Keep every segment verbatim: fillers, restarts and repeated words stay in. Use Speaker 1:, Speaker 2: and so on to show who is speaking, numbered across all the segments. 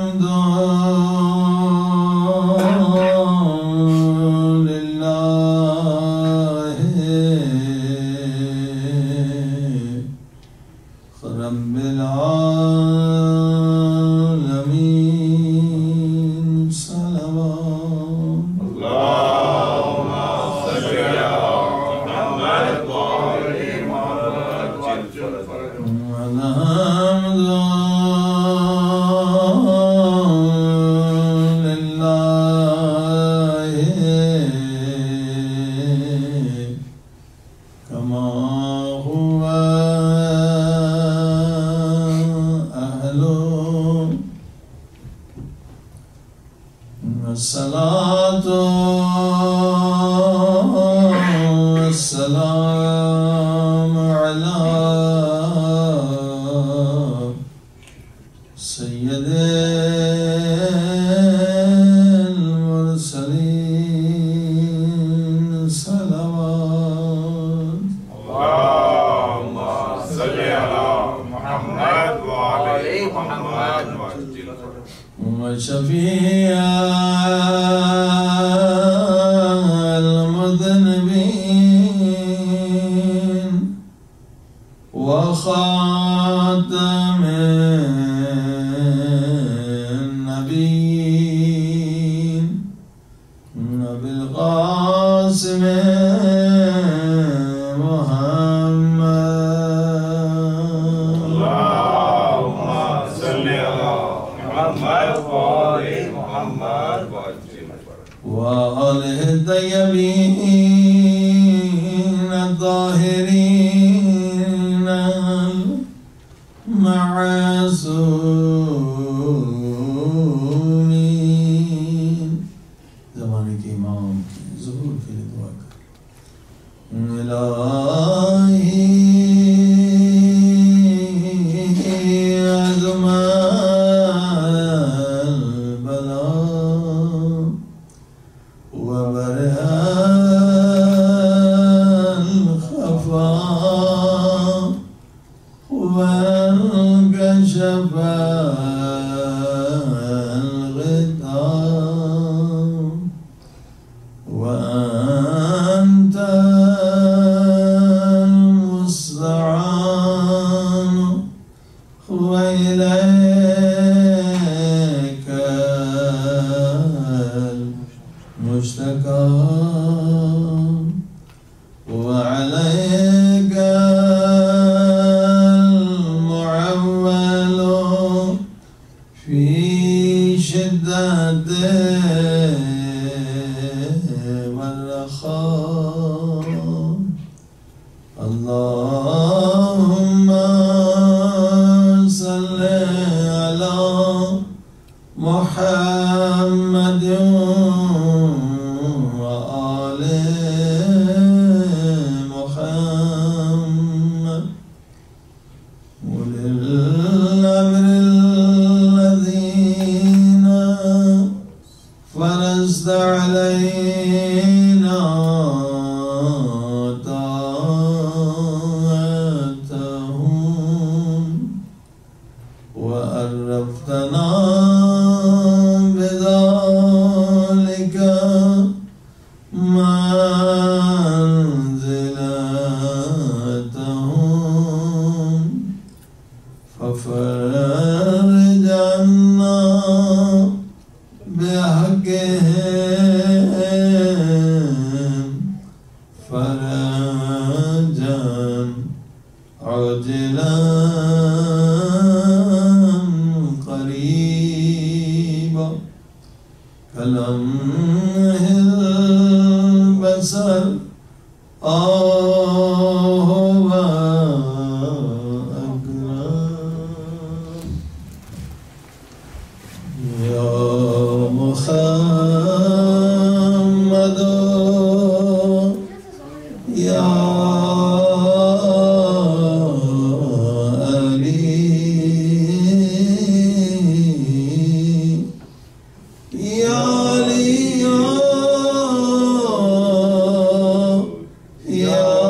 Speaker 1: یا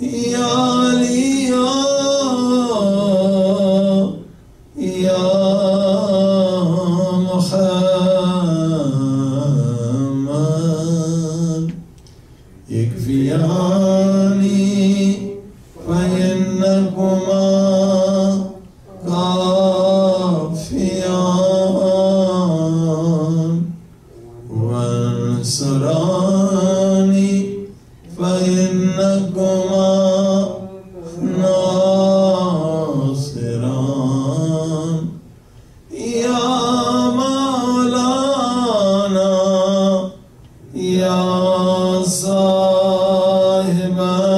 Speaker 1: یا علی یا محمد یکفیانی فإنکما کافیان وانصرانی فإنکما ناصران یا مولانا یا صاحب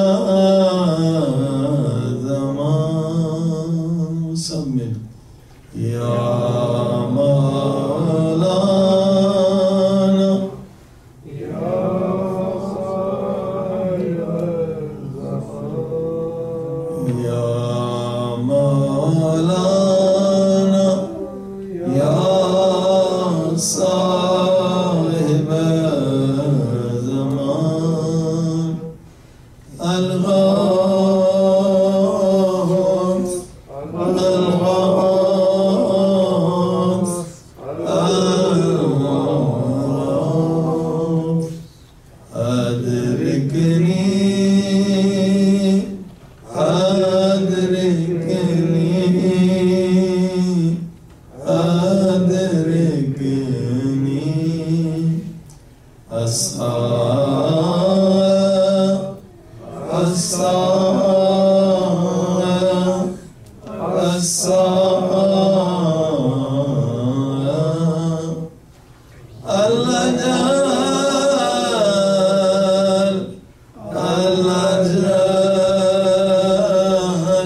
Speaker 1: زمان سب مل یا مولانا صاحب زمان الغوث الغوث الغوث أدركني أدركني أدركني الساعة الساعة الساعة الأجل الأجل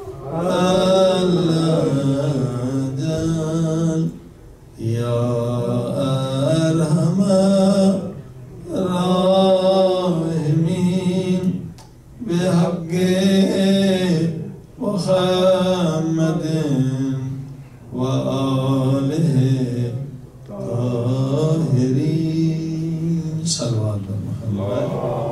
Speaker 1: الأجل يا أرحم الراحمين بحق محمد وآله الطاهرين صلوات محمد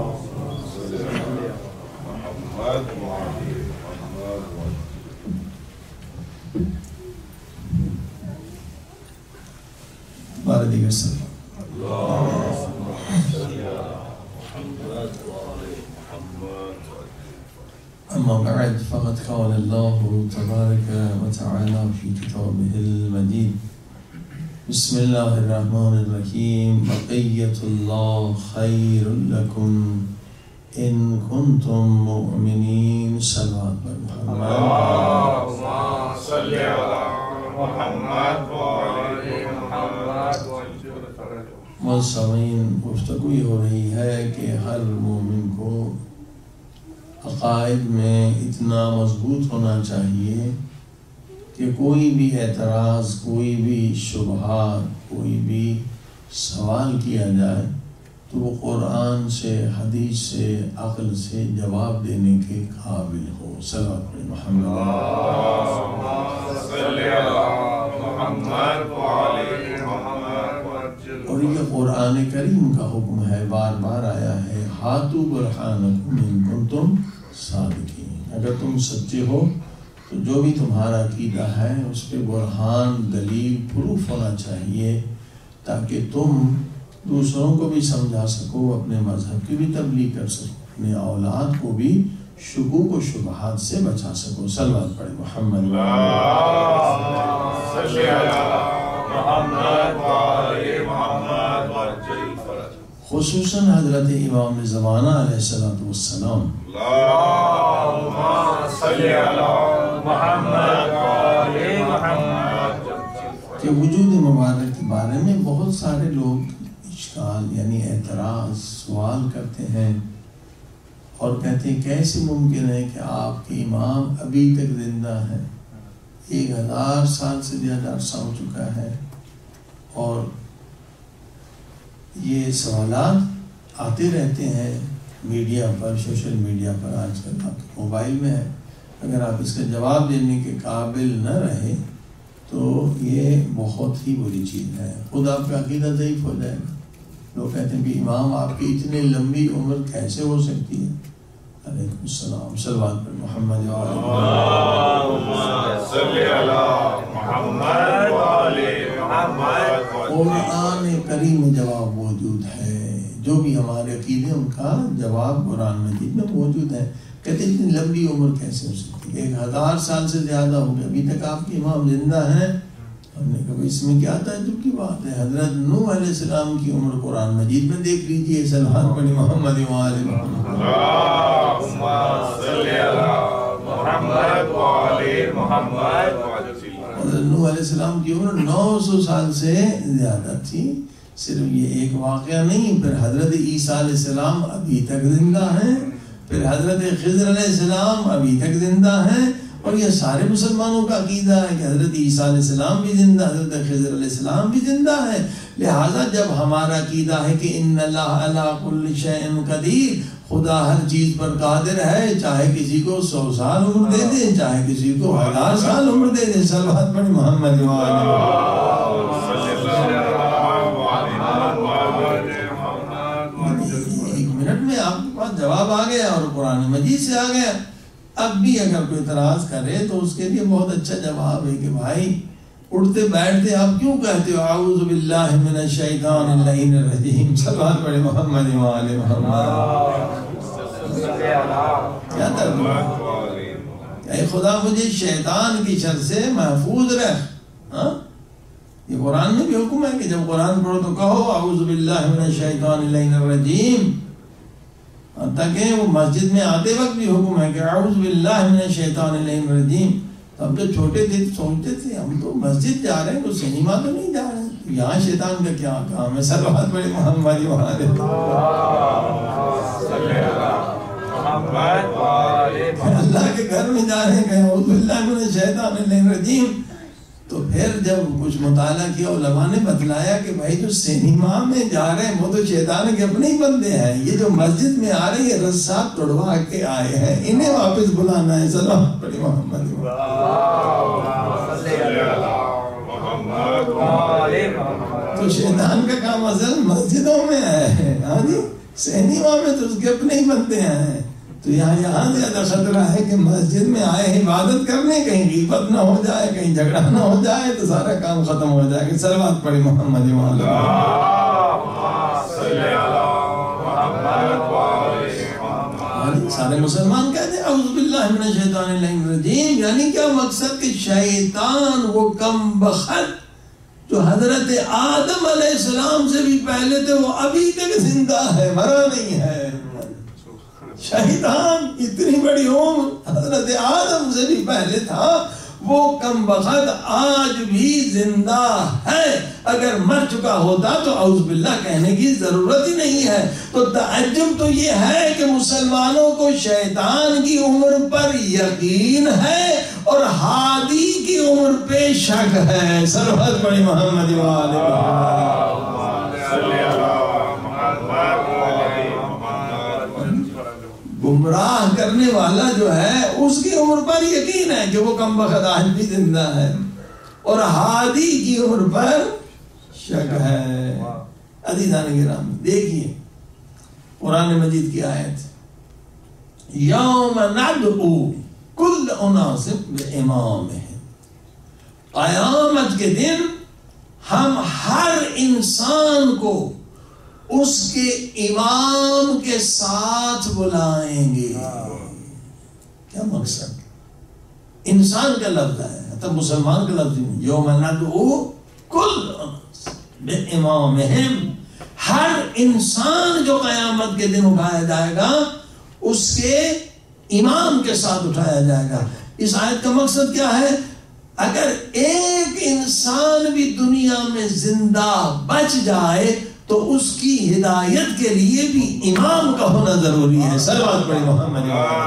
Speaker 1: بارہ دیگر صلی أما بعد فقد قال الله تبارك وتعالى في كتابه المجيد بسم الله الرحمن الرحيم بقية الله خير لكم إن كنتم مؤمنين صلوات محمد
Speaker 2: اللهم صل على محمد وآل محمد
Speaker 1: والسامعین گفتگو یہ ہو رہی ہے کہ ہر مومن کو عقائد میں اتنا مضبوط ہونا چاہیے کہ کوئی بھی اعتراض، کوئی بھی شبہات، کوئی بھی سوال کیا جائے تو وہ قرآن سے، حدیث سے، عقل سے جواب دینے کے قابل ہو۔ صلوات علی محمد۔
Speaker 2: اللهم صل على محمد وآل محمد
Speaker 1: اور یہ قرآن کریم کا حکم ہے، بار بار آیا ہے، ہاتھو برہانکم ان کنتم صادقین، اگر تم سچے ہو تو جو بھی تمہارا عقیدہ ہے اس پہ برہان، دلیل، پروف ہونا چاہیے تاکہ تم دوسروں کو بھی سمجھا سکو، اپنے مذہب کی بھی تبلیغ کر سکو، اپنے اولاد کو بھی شکوک و شبہات سے بچا سکو۔ صلوات پڑھیں محمد۔
Speaker 2: صل علی محمد وآل محمد
Speaker 1: خصوصاً حضرت امام زمانہ علیہ السلام
Speaker 2: اللہم صل علی محمد وآل محمد
Speaker 1: کہ وجود مبارک کے بارے میں بہت سارے لوگ اشکال یعنی اعتراض، سوال کرتے ہیں اور کہتے ہیں کیسے ممکن ہے کہ آپ کے امام ابھی تک زندہ ہیں، ایک ہزار سال سے زیادہ عرصہ ہو چکا ہے، اور یہ سوالات آتے رہتے ہیں میڈیا پر، سوشل میڈیا پر، آج کل آپ کے موبائل میں ہے، اگر آپ اس کا جواب دینے کے قابل نہ رہے تو یہ بہت ہی بری چیز ہے، خود آپ کا عقیدہ ضعیف ہو جائے گا۔ لوگ کہتے ہیں کہ امام آپ کی اتنی لمبی عمر کیسے ہو سکتی ہے؟ علیکم السلام. صلوات پر محمد و آل
Speaker 2: اللهم صل علی محمد و آل محمد.
Speaker 1: قرآن کریم میں جواب موجود ہے. جو بھی ہمارے عقیدے ان کا جواب قرآن مجید میں موجود ہے. کہتے اتنی لمبی عمر کیسے ہو سکتی ہے؟ ایک ہزار سال سے زیادہ ہو گئے، ابھی تک آپ کے امام زندہ ہیں. ہم نے کہا اس میں کیا تعجب کی بات ہے؟ حضرت نوح علیہ السلام کی عمر قرآن مجید میں دیکھ لیجئے. صلوات پڑھی محمد و آل محمد.
Speaker 2: اللهم صل علی محمد و آل محمد.
Speaker 1: حضرت نوح علیہ السلام کی عمر نو سو سال سے زیادہ تھی. صرف یہ ایک واقعہ نہیں، پھر حضرت عیسیٰ علیہ السلام ابھی تک زندہ ہیں، پھر حضرت خضر علیہ السلام ابھی تک زندہ ہیں. اور یہ سارے مسلمانوں کا عقیدہ ہے کہ حضرت عیسیٰ علیہ السلام بھی زندہ، حضرت خضر علیہ السلام بھی زندہ ہے. لہٰذا جب ہمارا عقیدہ ہے کہ ان اللہ علی کل شیء قدیر، خدا ہر چیز پر قادر ہے، چاہے کسی کو سو سال عمر دے دے، چاہے کسی کو ہزار سال عمر دے دے. صلوات پڑھ محمد و آل محمد. ایک منٹ میں آپ کے پاس جواب آ گیا اور قرآن مجید سے آ گیا. اب بھی اگر کوئی اعتراض کرے تو اس کے لیے بہت اچھا جواب ہے کہ بھائی اٹھتے بیٹھتے آپ کیوں کہتے ہو اعوذ باللہ من الشیطان اللعین الرجیم. صلوات پڑھے محمد و آل محمد. کیا ترجمہ؟ اے خدا مجھے شیطان کی شر سے محفوظ رکھ. ہاں یہ قرآن میں بھی حکم ہے کہ جب قرآن پڑھو تو کہو اعوذ باللہ من الشیطان اللعین الرجیم. تاکہ وہ مسجد میں آتے وقت بھی حکم ہے کہ اعوذ باللہ من الشیطان اللعین الرجیم. تو ہم جو چھوٹے تھے سوچتے تھے ہم تو مسجد جا رہے ہیں، تو سنیما تو نہیں جا رہے ہیں، یہاں شیطان کا کیا کام ہے؟ صلوات پڑھے محمد و آل محمد. اللہ کے گھر میں جا رہے ہیں کہ اعوذ باللہ من الشیطان اللعین الرجیم. تو پھر جب کچھ مطالعہ کیا علماء نے بتلایا کہ بھائی جو سینما میں جا رہے ہیں وہ تو شیطان کے اپنے ہی بندے ہیں، یہ جو مسجد میں آ رہے ہیں یہ رسا توڑوا کے آئے ہیں، انہیں واپس بلانا ہے. صلوات پڑھی محمد. تو شیطان کا کام اصل مسجدوں میں ہے. ہاں جی سینما میں تو اس کے اپنے ہی بندے ہیں. تو یہاں یہاں زیادہ خطرہ ہے کہ مسجد میں آئے عبادت کرنے، کہیں غیبت نہ ہو جائے، کہیں جھگڑا نہ ہو جائے تو سارا کام ختم ہو جائے گا. صلوات پڑھی محمد و آل محمد. سارے مسلمان کہتے ہیں اعوذ باللہ من الشیطان اللعین الرجیم. یعنی کیا مقصد کہ شیطان وہ کم بخت جو حضرت آدم علیہ السلام سے بھی پہلے تھے وہ ابھی تک زندہ ہے، مرا نہیں ہے. شیطان اتنی بڑی عمر حضرت آدم سے بھی پہلے تھا، وہ کم بخت آج بھی زندہ ہے. اگر مر چکا ہوتا تو اعوذ باللہ کہنے کی ضرورت ہی نہیں ہے. تو تعجب تو یہ ہے کہ مسلمانوں کو شیطان کی عمر پر یقین ہے اور ہادی کی عمر پہ شک ہے. صلوات پڑھی محمد و آل محمد. گمراہ کرنے والا جو ہے اس کی عمر پر یقین ہے کہ وہ کم بخت آج بھی زندہ ہے، اور ہادی کی عمر پر شک ہے. عزیزان گرامی دیکھیے قرآن مجید کی آیت یوم ندعو کل اناس بامامہم. قیامت کے دن ہم ہر انسان کو اس کے امام کے ساتھ بلائیں گے. کیا مقصد؟ انسان کا لفظ ہے تب مسلمان کا لفظ نہیں. یوم ندعو کل بامامہم، ہر انسان جو قیامت کے دن اٹھایا جائے گا اس کے امام کے ساتھ اٹھایا جائے گا. اس آیت کا مقصد کیا ہے؟ اگر ایک انسان بھی دنیا میں زندہ بچ جائے تو اس کی ہدایت کے لیے بھی امام کا ہونا ضروری ہے. صلوات پڑھی محمد.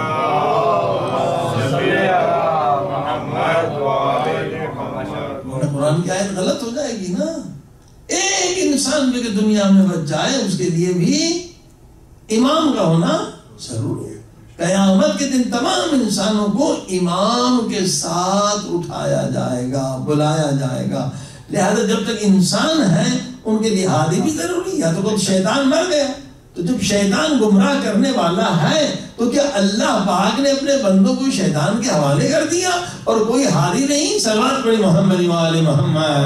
Speaker 1: قرآن کی آیت غلط ہو جائے گی نا. ایک انسان بھی کہ دنیا میں بچ جائے اس کے لیے بھی امام کا ہونا ضروری ہے. قیامت کے دن تمام انسانوں کو امام کے ساتھ اٹھایا جائے گا، بلایا جائے گا. لہذا جب تک انسان ہے ان کے لیے ہادی بھی ضروری ہے. یا تو کوئی شیطان مر گیا تو جب شیطان گمراہ کرنے والا ہے تو کیا اللہ پاک نے اپنے بندوں کو شیطان کے حوالے کر دیا اور کوئی ہاری نہیں؟ صلوات پڑھی محمد و آل محمد۔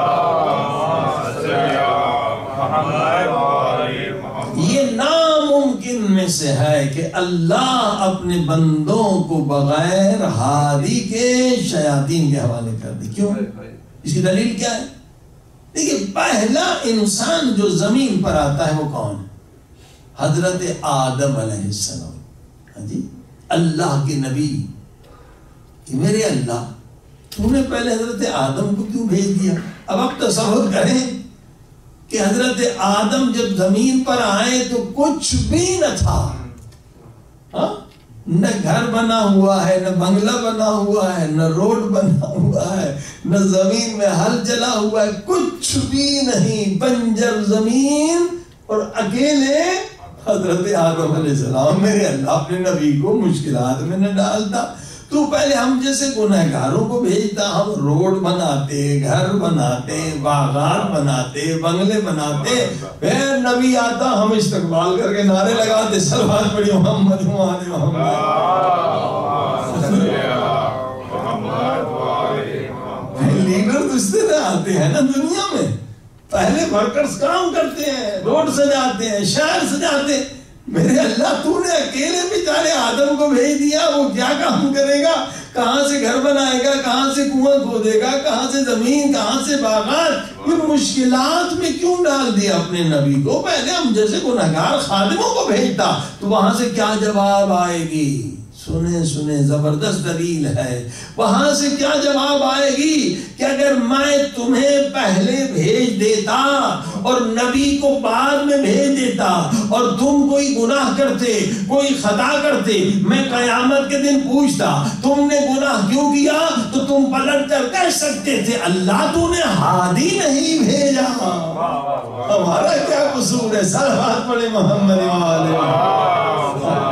Speaker 1: یہ ناممکن میں سے ہے کہ اللہ اپنے بندوں کو بغیر ہادی کے شیاطین کے حوالے کر دے۔ کیوں؟ اس کی دلیل کیا ہے؟ دیکھیے، پہلا انسان جو زمین پر آتا ہے وہ کون ہے؟ حضرت آدم علیہ السلام۔ ہاں جی، اللہ کے نبی کہ میرے اللہ تو نے پہلے حضرت آدم کو کیوں بھیج دیا؟ اب آپ تصور کریں کہ حضرت آدم جب زمین پر آئے تو کچھ بھی نہ تھا، ہاں؟ نہ گھر بنا ہوا ہے، نہ بنگلہ بنا ہوا ہے، نہ روڈ بنا ہوا ہے، نہ زمین میں ہل چلا ہوا ہے، کچھ بھی نہیں، بنجر زمین اور اکیلے حضرت آدم علیہ السلام۔ میرے اللہ اپنے نبی کو مشکلات میں نہ ڈالتا، تو پہلے ہم جیسے گنہگاروں کو بھیجتا، ہم روڈ بناتے، گھر بناتے، باغات بناتے، بنگلے بناتے، پھر نبی آتا ہم استقبال کر کے نعرے لگاتے، صلوات پڑھی محمد و آل محمد۔ لیڈر تو اس طرح آتے ہیں نا دنیا میں، پہلے ورکرز کام کرتے ہیں، روڈ سجاتے ہیں، شہر سجاتے ہیں۔ میرے اللہ تو نے اکیلے بیچارے آدم کو بھیج دیا، وہ کیا کام کرے گا؟ کہاں سے گھر بنائے گا، کہاں سے کنواں کھودے گا، کہاں سے زمین، کہاں سے باغات؟ یہ مشکلات میں کیوں ڈال دیا اپنے نبی کو؟ پہلے ہم جیسے گنہگار خادموں کو بھیجتا تو وہاں سے کیا جواب آئے گی؟ سنیں سنیں، زبردست دلیل ہے۔ وہاں سے کیا جواب آئے گی کہ اگر میں تمہیں پہلے بھیج دیتا اور نبی کو بعد میں بھیج دیتا اور تم کوئی گناہ کرتے، کوئی خطا کرتے، میں قیامت کے دن پوچھتا تم نے گناہ کیوں کیا، تو تم پلٹ کر کہہ سکتے تھے اللہ تو نے ہادی نہیں بھیجا، ہمارا کیا قصور ہے؟ صلوات پڑھے محمد و آل محمد۔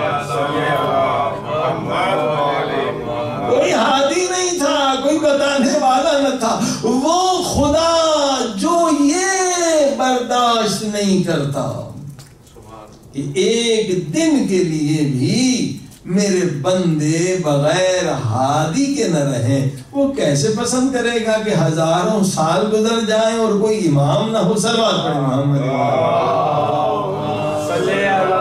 Speaker 1: کوئی ہادی نہیں تھا، کوئی بتانے والا نہ تھا، وہ خدا جو یہ برداشت نہیں کرتا کہ ایک دن کے لیے بھی میرے بندے بغیر ہادی کے نہ رہیں، وہ کیسے پسند کرے گا کہ ہزاروں سال گزر جائیں اور کوئی امام نہ ہو؟ صلوات پڑھیں محمد صلی اللہ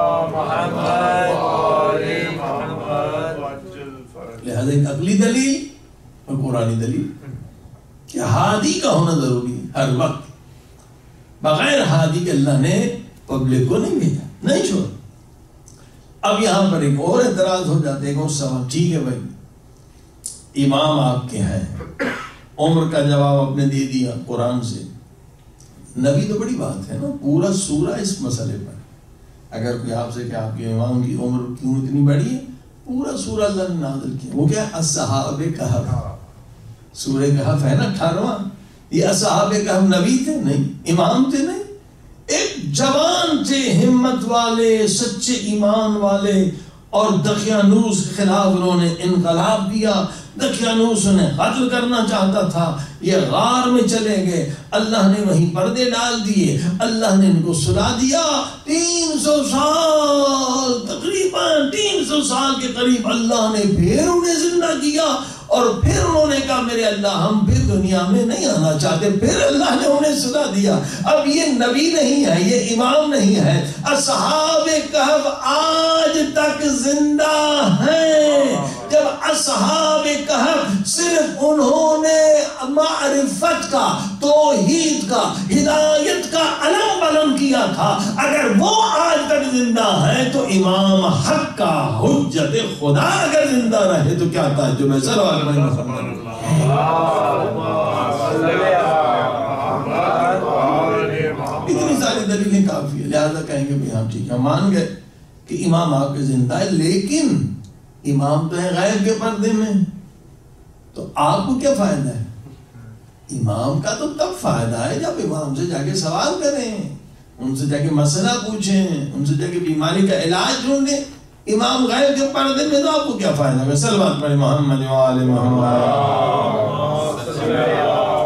Speaker 1: لہذا ایک عقلی دلیل اور قرآنی دلیل کہ ہادی کا ہونا ضروری ہے ہر وقت۔ بغیر ہادی کے اللہ نے پبلک کو نہیں بھیجا، نہیں چھوڑا۔ اب یہاں پر ایک اور اعتراض ہو جاتے ہیں، سوال ٹھیک ہے بھائی امام آپ کے ہیں، عمر کا جواب آپ نے دے دیا قرآن سے، نبی تو بڑی بات ہے نا، پورا سورہ اس مسئلے پر۔ اگر کوئی آپ سے کہ آپ کے امام کی عمر کیوں اتنی بڑی ہے، پورا سورہ اللہ نے نازل کیا۔ وہ کیا ہے؟ اصحاب کہف، سورہ کہف ہے نا اٹھارہواں، یہ اصحاب کہف نبی تھے نہیں، امام تھے نہیں، ایک جوان تھے، ہمت والے، سچے ایمان والے، اور دقیانوس کے خلاف انہوں نے انقلاب دیا۔ دقیانوس انہیں قتل کرنا چاہتا تھا، یہ غار میں چلے گئے، اللہ نے وہیں پردے ڈال دیے، اللہ نے ان کو سلا دیا۔ تین سو سال تقریباً تین سو سال کے قریب اللہ نے پھر انہیں زندہ کیا، اور پھر انہوں نے کہا میرے اللہ ہم پھر دنیا میں نہیں آنا چاہتے، پھر اللہ نے انہیں سلا دیا۔ اب یہ نبی نہیں ہے، یہ امام نہیں ہے، اصحاب کہف آج تک زندہ ہیں۔ جب اصحاب کہف صرف انہوں نے معرفت کا، توحید کا، ہدایت کا علم بلند کیا تھا، اگر وہ آج تک زندہ ہے تو امام حق کا حجت خدا اگر زندہ رہے تو کیا تعجب ہے؟ صلوات اتنی ساری دلیلیں کافی ہے، لہذا کہیں گے ہاں ٹھیک ہے، مان گئے کہ امام آپ کے زندہ ہے، لیکن امام تو ہے غیب کے پردے میں، تو آپ کو کیا فائدہ ہے؟ امام کا تو تب فائدہ ہے جب امام سے جا کے سوال کریں، ان سے جا کے مسئلہ پوچھیں، ان سے جا کے بیماری کا علاج ڈھونڈیں۔ امام غیب کے پردے میں تو آپ کو کیا فائدہ ہے؟ صلوات پڑھیں محمد و آل محمد۔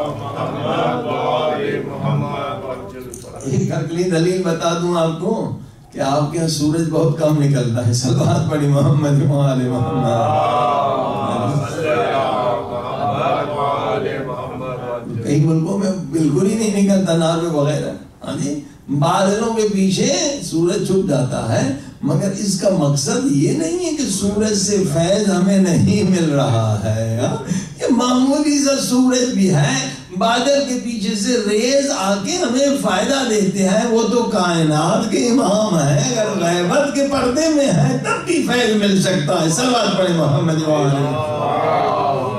Speaker 1: ایک عقلی دلیل بتا دوں آپ کو کہ آپ کے یہاں سورج بہت کم نکلتا ہے. صلوات پڑھی محمد و آل محمد. کئی ملکوں میں بالکل ہی نہیں نکلتا ناروے وغیرہ. ہاں جی بادلوں کے پیچھے سورج چھپ جاتا ہے. مگر اس کا مقصد یہ نہیں ہے کہ سورج سے فیض ہمیں نہیں مل رہا ہے. یہ معمولی سا سورج بھی ہے, بادل کے پیچھے سے ریز آ کے ہمیں فائدہ دیتے ہیں. وہ تو کائنات کے امام ہے, اگر غیبت کے پردے میں ہے تب بھی فیض مل سکتا ہے. صلوات پڑھیں محمد و آل محمد.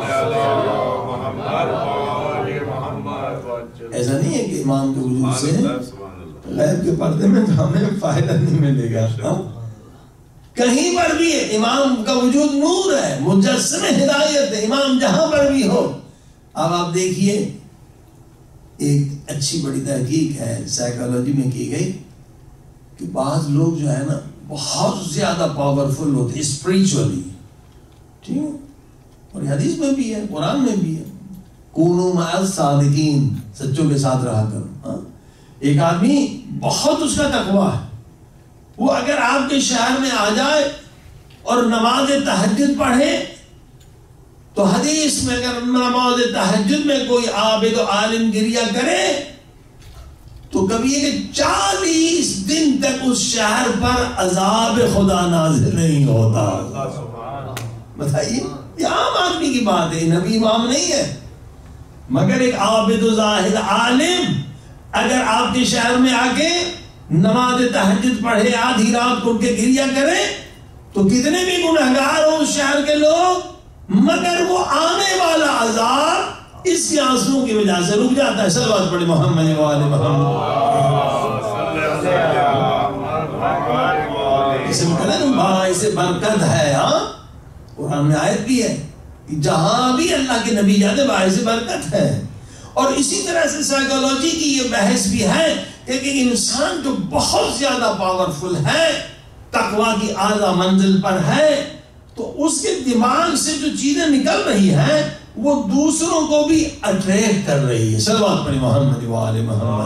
Speaker 1: ایسا نہیں ہے کہ امام کے وجود سے غیب کے پردے میں تو ہمیں فائدہ نہیں ملے گا. کہیں پر بھی ہے امام کا وجود نور ہے, مجسم ہدایت ہے, امام جہاں پر بھی ہو. اب آپ دیکھیے ایک اچھی بڑی تحقیق ہے سائیکالوجی میں کی گئی کہ بعض لوگ جو ہے نا بہت زیادہ پاورفل ہوتے ہیں اسپریچولی, ٹھیک ہے, اور حدیث میں بھی ہے, قرآن میں بھی ہے, کونوا مع الصادقین, سچوں کے ساتھ رہا کرو. ایک آدمی بہت اس کا تقویٰ ہے, وہ اگر آپ کے شہر میں آ جائے اور نماز تہجد پڑھے تو حدیث میں اگر نماز تہجد میں کوئی عابد و عالم گریہ کرے تو کبھی یہ کہ چالیس دن تک اس شہر پر عذاب خدا نازل نہیں ہوتا. بتائیے, یہ عام آدمی کی بات ہے, نبی امام نہیں ہے. مگر ایک عابد و زاہد عالم اگر آپ کے شہر میں آ کے نماز تہجد پڑھے, آدھی رات کو کے گریہ کرے تو کتنے بھی گنہگار ہو اس شہر کے لوگ, مگر وہ آنے والا عذاب اس کے آنسوؤں کی وجہ سے رک جاتا ہے. صلوات پڑھیں محمد و آل محمد. اسے مطلب باعث برکت ہے. ہاں قرآن میں آیت بھی ہے کہ جہاں بھی اللہ کے نبی جاتے باعث برکت ہے. اور اسی طرح سے سائیکالوجی کی یہ بحث بھی ہے کہ انسان جو بہت زیادہ پاورفل ہے, تقویٰ کی اعلیٰ منزل پر ہے, تو اس کے دماغ سے جو چیزیں نکل رہی ہیں وہ دوسروں کو بھی اٹریکٹ کر رہی ہے. صلوات پڑھیں محمد و آل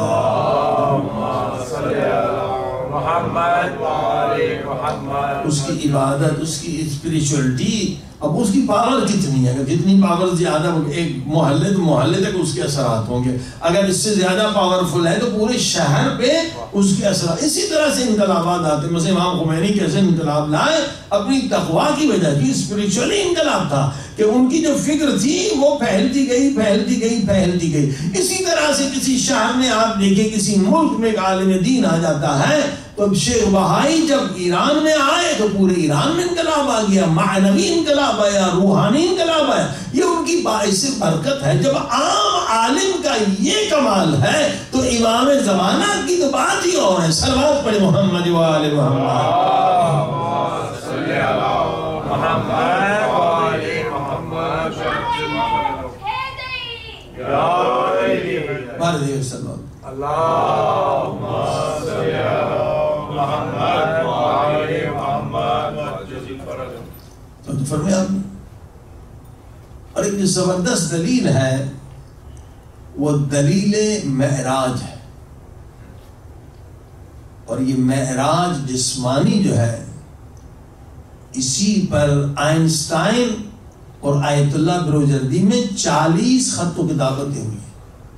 Speaker 1: محمد. اس کی عبادت, اس کی اسپریچولیٹی, اب اس کی پاور کتنی ہے, اگر جتنی پاور زیادہ ایک محلے تو محلے تک اس کے اثرات ہوں گے, اگر اس سے زیادہ پاورفل ہے تو پورے شہر پہ اس کے اثرات. اسی طرح سے انقلابات آتے, مثلا امام خمینی کیسے انقلاب لائے, اپنی تقویٰ کی وجہ کی, اسپریچولی انقلاب تھا کہ ان کی جو فکر تھی وہ پھیلتی گئی پھیلتی گئی پھیلتی گئی. اسی طرح سے کسی شہر میں آپ دیکھیں, کسی ملک میں ایک عالم دین آ جاتا ہے تو شیخ بہائی جب ایران میں آئے تو پورے ایران میں انقلاب آ گیا, معنوی انقلاب آیا, روحانی انقلاب آیا. یہ ان کی باعث برکت ہے. جب عام عالم کا یہ کمال ہے تو امام زمانہ کی تو بات ہی اور ہے. صلوات پڑھیں محمد و آل محمد. تو فرمایا آپ نے. اور ایک جو زبردست دلیل ہے وہ دلیل معراج ہے, اور یہ معراج جسمانی جو ہے اسی پر آئنسٹائن اور آیت اللہ بروجردی میں چالیس خط و کتابتیں ہوئی ہیں.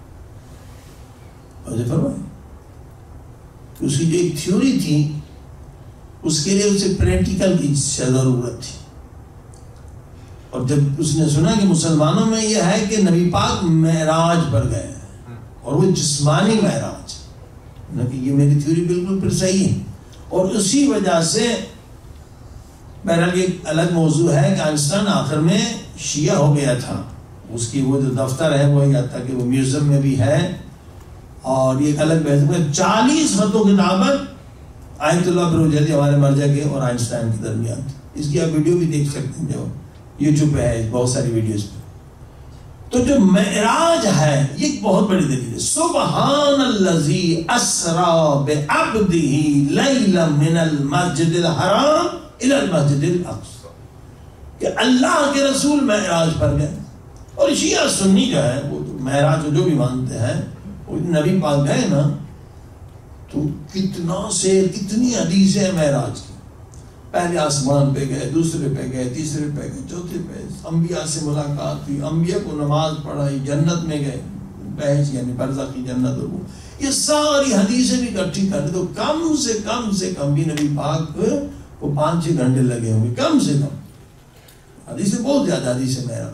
Speaker 1: فرمائے اس کی جو ایک تھیوری تھی اس کے لیے اسے پریکٹیکل کی ضرورت تھی, اور جب اس نے سنا کہ مسلمانوں میں یہ ہے کہ نبی پاک معراج پر گئے اور وہ جسمانی معراج, کہ یہ میری تھیوری بالکل پھر صحیح ہے. اور اسی وجہ سے بہرحال ایک الگ موضوع ہے کہ آئنسٹائن آخر میں شیعہ ہو گیا تھا. اس کی وہ جو دفتر ہے وہ یاد تھا کہ وہ میوزیم میں بھی ہے, اور یہ ایک الگ بحث ہے. چالیس خط و کتابت آیت اللہ بروجردی ہمارے مرجع کے اور آئنسٹائن کے درمیان. اس کی آپ ویڈیو بھی دیکھ سکتے ہیں, جو یوٹیوب پہ ہے بہت ساری ویڈیوز پہ. تو جو معراج ہے یہ ایک بہت بڑی دلیل ہے. سبحان الذی اسری بعبدہ لیلا من المسجد الحرام الی المسجد الاقصی, کہ اللہ کے رسول معراج پر گئے. اور شیعہ سنی جو ہے وہ معراج جو بھی مانتے ہیں, وہ نبی پاک گئے نا تو کتنا سیر، کتنی حدیثیں معراج کی. پہلے آسمان پہ گئے، دوسرے پہ گئے، تیسرے پہ گئے، چوتھے پہ انبیاء سے ملاقات ہوئی، انبیاء کو نماز پڑھائی، جنت میں گئے، بحث یعنی برزخ کی جنت. اور یہ ساری حدیثیں بھی اکٹھی کر تو کم سے کم سے کم بھی نبی پاک کو پانچ چھ گھنٹے لگے ہوں گے، کم سے کم. حدیثیں بہت زیادہ حدیثیں معراج.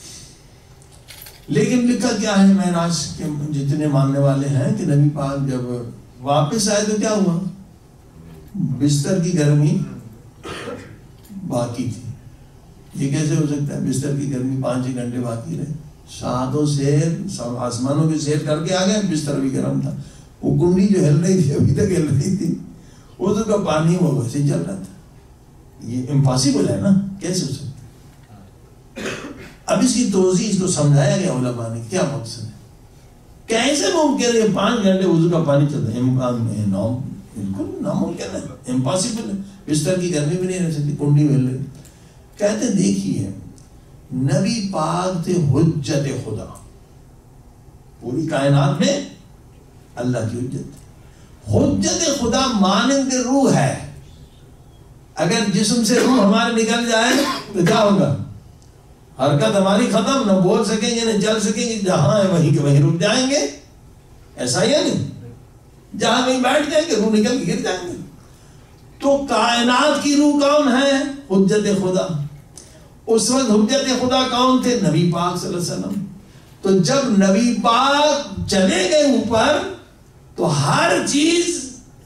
Speaker 1: لیکن لکھا کیا ہے معراج کے جتنے ماننے والے ہیں کہ نبی پاک جب واپس آئے تو کیا ہوا؟ بستر کی گرمی باقی تھی. یہ کیسے ہو سکتا ہے بستر کی گرمی پانچ چھ گھنٹے باقی رہے؟ ساتوں سیر آسمانوں کی سیر کر کے آ گئے، بستر بھی گرم تھا. وہ کنڈی جو ہل رہی تھی ابھی تک ہل رہی تھی، اس کا پانی وہ ویسے چل رہا تھا. یہ امپاسبل ہے نا، کیسے ہو سکتا ہے؟ اب اس کی توضیح اس کو سمجھایا گیا علماء نے کیا مقصد ہے. کیسے ممکن ہے پانچ گھنٹے وضو کا پانی چلتا ہے؟ بالکل ناممکن ہے، امپاسبل ہے. بستر کی گرمی بھی نہیں رہ سکتی، کنڈی مل رہی. کہتے دیکھیے نبی پاک تھے حجت خدا، پوری کائنات میں اللہ کی حجت. حجت خدا مانند روح ہے. اگر جسم سے روح ہمارے نکل جائے تو کیا ہوگا؟ حرکت ہماری ختم، نہ بول سکیں گے نہ چل سکیں گے، جہاں ہے وہیں کے وہیں رک جائیں گے. ایسا ہی ہے نہیں؟ جہاں کہیں بیٹھ جائیں گے روح نکل کے گر جائیں گے. تو کائنات کی روح کون ہے؟ حجت خدا. اس وقت حجت خدا کون تھے؟ نبی پاک صلی اللہ علیہ وسلم. تو جب نبی پاک چلے گئے اوپر تو ہر چیز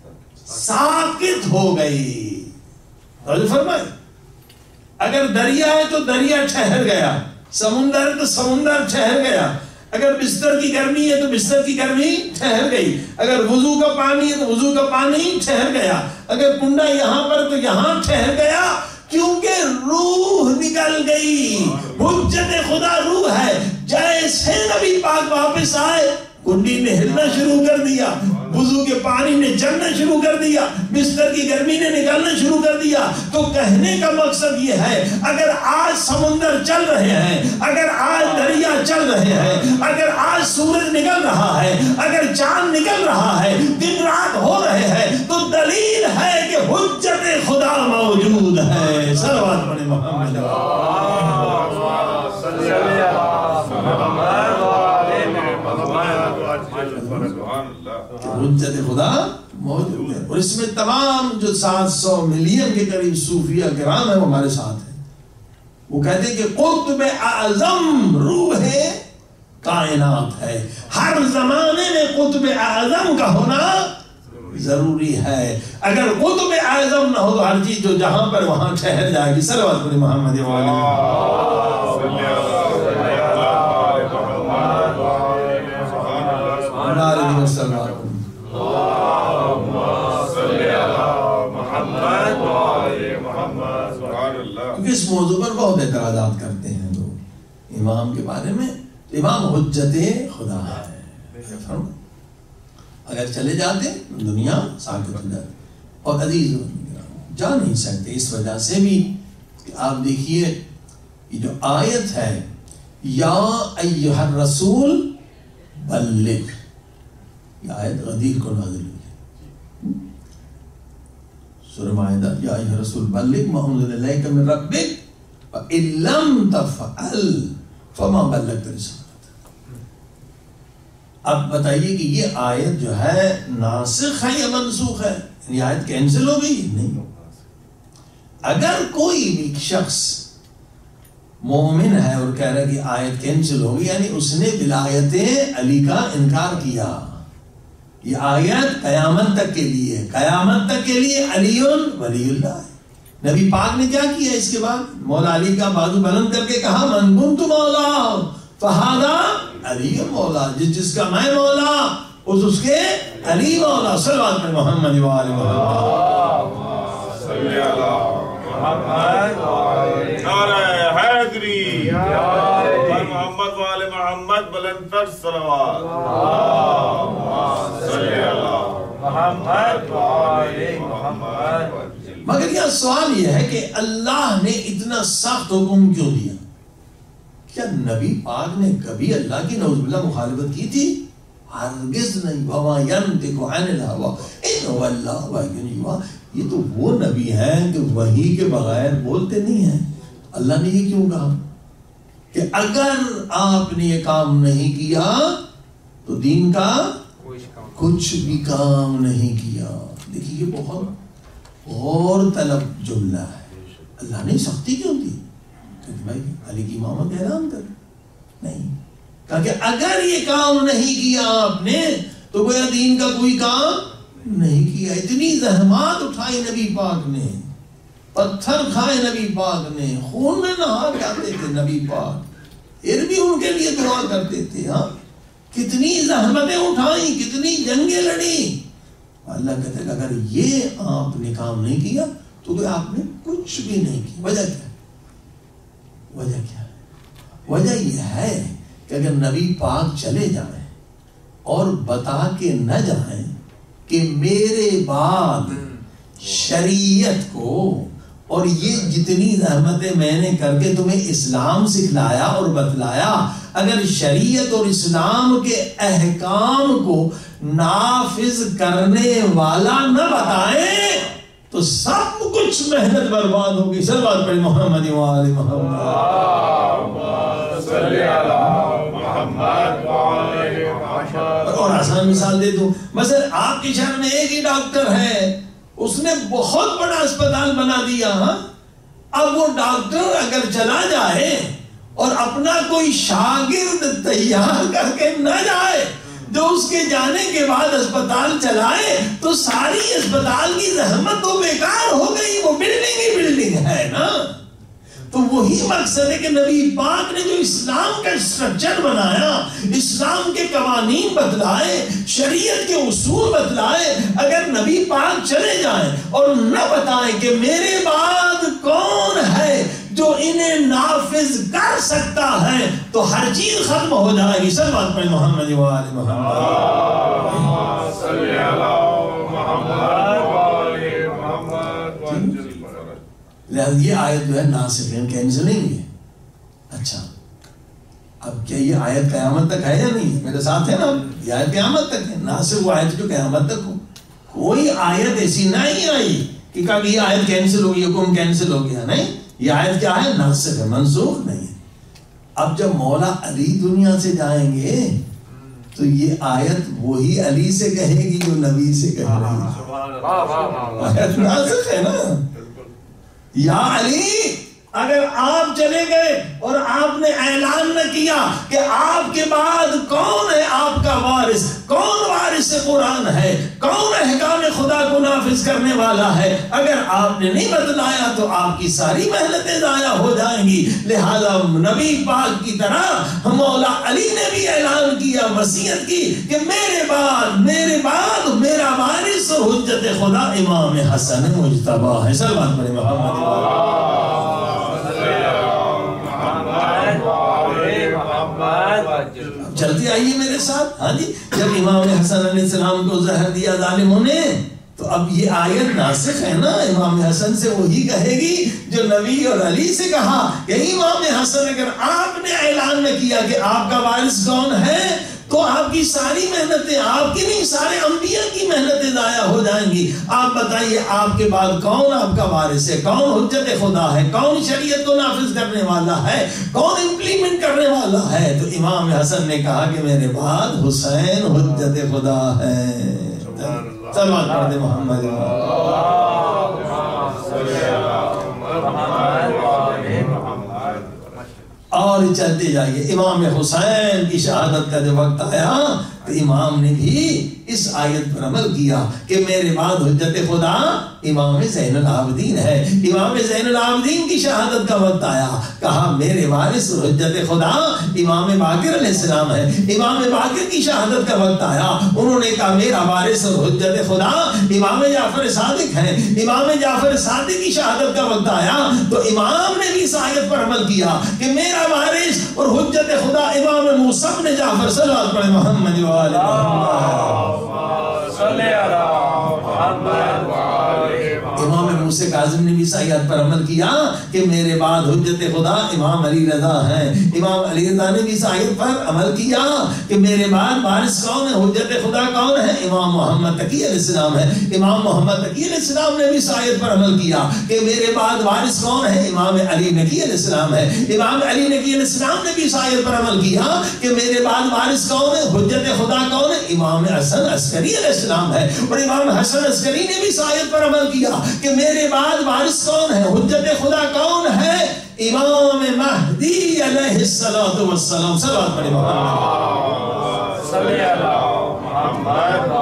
Speaker 1: ساکت ہو گئی. فرمائے اگر دریا ہے تو دریا ٹھہر گیا، سمندر ہے تو سمندر ٹھہر گیا. اگر بستر کی گرمی ہے تو بستر کی گرمی ٹھہر گئی. اگر وضو کا پانی ہے تو وضو کا پانی ٹھہر گیا. اگر کنڈا یہاں پر تو یہاں ٹھہر گیا، کیونکہ روح نکل گئی. حجت خدا روح ہے. جیسے نبی پاک واپس آئے کنڈی نے ہلنا شروع کر دیا، وضو کے پانی نے چلنا شروع کر دیا، بستر کی گرمی نے نکالنا شروع کر دیا. تو کہنے کا مقصد یہ ہے اگر آج سمندر چل رہے ہیں، اگر آج دریا چل رہے ہیں، اگر آج سورج نکل رہا ہے، اگر چاند نکل رہا ہے، دن رات ہو رہے ہیں، تو دلیل ہے کہ حجت خدا موجود ہے. صلوات پڑھیں محمد. حجت خدا موجود ہے. اور اس میں تمام جو سات سو ملین کے قریب صوفیہ کرام ہیں وہ ہمارے ساتھ ہیں. وہ کہتے ہیں کہ قطب اعظم روح کائنات ہے. ہر زمانے میں قطب اعظم کا ہونا ضروری ہے. اگر قطب اعظم نہ ہو تو ہر چیز جو جہاں پر وہاں ٹھہر جائے گی. صلوات پڑھیں محمد اس موضوع پر بہت اعتراضات کرتے ہیں لوگ امام کے بارے میں. امام حجت خدا ہے. اگر چلے جاتے دنیا ساکت ہو جاتی. اور عزیز جا نہیں سکتے اس وجہ سے بھی کہ آپ دیکھیے یہ جو آیت ہے یا ایھا الرسول بلغ، یہ آیت غدیر کو نازل ہوئی ہے. سورہ مائدہ یا ایھا الرسول بلغ ما انزل الیک من ربک وان لم تفعل فما بلغت رسالتہ. اب بتائیے کہ یہ آیت جو ہے ناسخ ہے یا منسوخ ہے؟ یہ آیت کینسل ہو گئی؟ نہیں. اگر کوئی بھی شخص مومن ہے اور کہہ رہا ہے کہ آیت کینسل ہو گئی، یعنی اس نے ولایت علی کا انکار کیا. یہ آیت قیامت تک کے لیے قیامت تک کے لیے علی ولی اللہ ہے. نبی پاک نے کیا کیا اس کے بعد؟ مولا علی کا بازو بلند کر کے کہا من کنت مولا فہذا علی مولا. جس جس کا میں مولا اس اس کے علی مولا. صلوات میں محمد و آل محمد. صلی اللہ محمد نعرہ حیدری محمد و آل محمد بلند تر صلوات. صلی اللہ محمد و آل محمد. مگر یہ سوال یہ ہے کہ اللہ نے اتنا سخت حکم کیوں دیا؟ کیا نبی پاک نے کبھی اللہ کی نعوذ باللہ مخالفت کی تھی؟ ہرگز نہیں. وما ينطق عن الهوى ان هو الا وحی یوحی. یہ تو وہ نبی ہیں کہ وحی کے بغیر بولتے نہیں ہیں. اللہ نے یہ کیوں کہا کہ اگر آپ نے یہ کام نہیں کیا تو دین کا کچھ بھی کام نہیں کیا. دیکھیے یہ بہت غور طلب جملہ ہے. اللہ نے سختی کیوں دی کہ بھائی علی کی امامت اعلان کر. نہیں کہا کہ اگر یہ کام نہیں کیا آپ نے تو گویا دین کا کوئی کام نہیں کیا. اتنی زحمات اٹھائی نبی پاک نے, پتھر کھائے نبی پاک نے, خون میں نہا جاتے تھے نبی پاک, پھر بھی ان کے لیے دعا کرتے تھے. ہاں کتنی زحمتیں اٹھائیں, کتنی جنگیں لڑیں. اللہ کہتے ہیں اگر یہ آپ نے کام نہیں کیا تو کہ آپ نے کچھ بھی نہیں کیا. وجہ کیا ہے؟ وجہ کیا ہے؟ وجہ یہ ہے کہ اگر نبی پاک چلے جائیں اور بتا کے نہ جائیں کہ میرے بعد شریعت کو اور یہ جتنی زحمتیں میں نے کر کے تمہیں اسلام سکھلایا اور بتلایا, اگر شریعت اور اسلام کے احکام کو نافذ کرنے والا نہ بتائیں تو سب کچھ محنت برباد ہوگی. صلوات پڑھ محمد و آل محمد. اور آسان مثال دے دوں, مثلا آپ کے شہر میں ایک ہی ڈاکٹر ہے, اس نے بہت بڑا اسپتال بنا دیا. ہاں اب وہ ڈاکٹر اگر چلا جائے اور اپنا کوئی شاگرد تیار کر کے نہ جائے جو اس کے جانے کے بعد اسپتال چلائے تو ساری اسپتال کی زحمت تو بیکار ہو گئی. وہ بلڈنگ ہی بلڈنگ ہے نا. تو وہی مقصد ہے کہ نبی پاک نے جو اسلام کا اسٹرکچر بنایا, اسلام کے قوانین بتلائے, شریعت کے اصول بتلائے, اگر نبی پاک چلے جائیں اور نہ بتائیں کہ میرے بعد کون ہے جو انہیں نافذ کر سکتا ہے تو ہر چیز ختم ہو جائے گی. صلوات پڑھ محمد و آل محمد. صلی اللہ محمد و آل محمد. لہذا یہ آیت جو ہے ناسخ ہے, کینسل نہیں ہے. اچھا اب کیا یہ آیت قیامت تک ہے یا نہیں؟ میرے ساتھ ہے نا, یہ آیت قیامت تک ہے. ناسخ وہ آیت جو قیامت تک ہو. کوئی آیت ایسی نہیں آئی کہ کہا کہ یہ آیت کینسل ہو گئی, حکم کینسل ہو گیا. نہیں, یہ آیت کیا ہے؟ ناسخ ہے, منسوخ نہیں ہے. اب جب مولا علی دنیا سے جائیں گے تو یہ آیت وہی علی سے کہے گی جو نبی سے کہہ رہی ہے. آیت ناسخ ہے نا. یا علی اگر آپ چلے گئے اور آپ نے اعلان نہ کیا کہ آپ کے بعد کون ہے آپ کا وارث, کون وارث قرآن ہے, کون احکام خدا کو نافذ کرنے والا ہے, اگر آپ نے نہیں بتلایا تو آپ کی ساری محنتیں ضائع ہو جائیں گی. لہذا نبی پاک کی طرح مولا علی نے بھی اعلان کیا, وصیت کی کہ میرے بعد میرے بعد میرا وارث اور حجت خدا امام حسن مجتبی ہے. صلوات پڑھیں محمد. چلتی آئیے میرے ساتھ. ہاں جی, جب امام حسن علیہ السلام کو زہر دیا ظالموں نے تو اب یہ آیت ناسخ ہے نا. امام حسن سے وہی کہے گی جو نبی اور علی سے کہا کہ امام حسن اگر آپ نے اعلان نہ کیا کہ آپ کا وارث کون ہے تو آپ کی ساری محنتیں, آپ کی نہیں سارے انبیاء کی محنتیں ضائع ہو جائیں گی. آپ بتائیے آپ کے بعد کون آپ کا وارث ہے, کون حجت خدا ہے, کون شریعت کو نافذ کرنے والا ہے, کون امپلیمنٹ کرنے والا ہے. تو امام حسن نے کہا کہ میرے بعد حسین حجت خدا ہے. صلوات پڑھ دے محمد. اور چلتے جائیے. امام حسین کی شہادت کا جب وقت آیا تو امام نے بھی اس آیت پر عمل کیا کہ میرے بعد حجت خدا امام زین العابدین ہے. امام زین العابدین کی شہادت کا وقت آیا, کہا میرے وارث حجت خدا امام باقر علیہ السلام ہے. امام باقر کی شہادت کا وقت آیا, انہوں نے کہا میرا وارث حجت خدا امام جعفر صادق ہے. امام جعفر صادق کی شہادت کا وقت آیا تو امام نے بھی اس آیت پر عمل کیا کہ میرا وارث اور حجت خدا امام موسیٰ بن جعفر. صلوات پڑھیں محمد و آل محمد. امام غوث کاظم نے بھی اس آیت پر عمل کیا کہ میرے بعد حجت خدا امام علی رضا ہیں. امام علی رضا نے بھی اس آیت پر عمل کیا کہ میرے بعد وارث کون ہے, حجت خدا کون ہے, امام محمد تقی علیہ السلام ہے. امام محمد تقی علیہ السلام نے بھی اس آیت پر عمل کیا کہ میرے بعد وارث کون ہے, امام علی نقی علیہ السلام ہے. امام علی نقی علیہ السلام نے بھی اس آیت پر عمل کیا کہ میرے بعد وارث کون ہے, حجت خدا کون ہے, امام حسن عسکری علیہ السلام ہے. اور امام حسن عسکری نے بھی اس آیت پر عمل کیا کہ میرے بعد وارث کون ہے, حجت خدا کون ہے, امام مہدی علیہ الصلوۃ والسلام. صلوات پڑھیں محمد صلی اللہ محمد.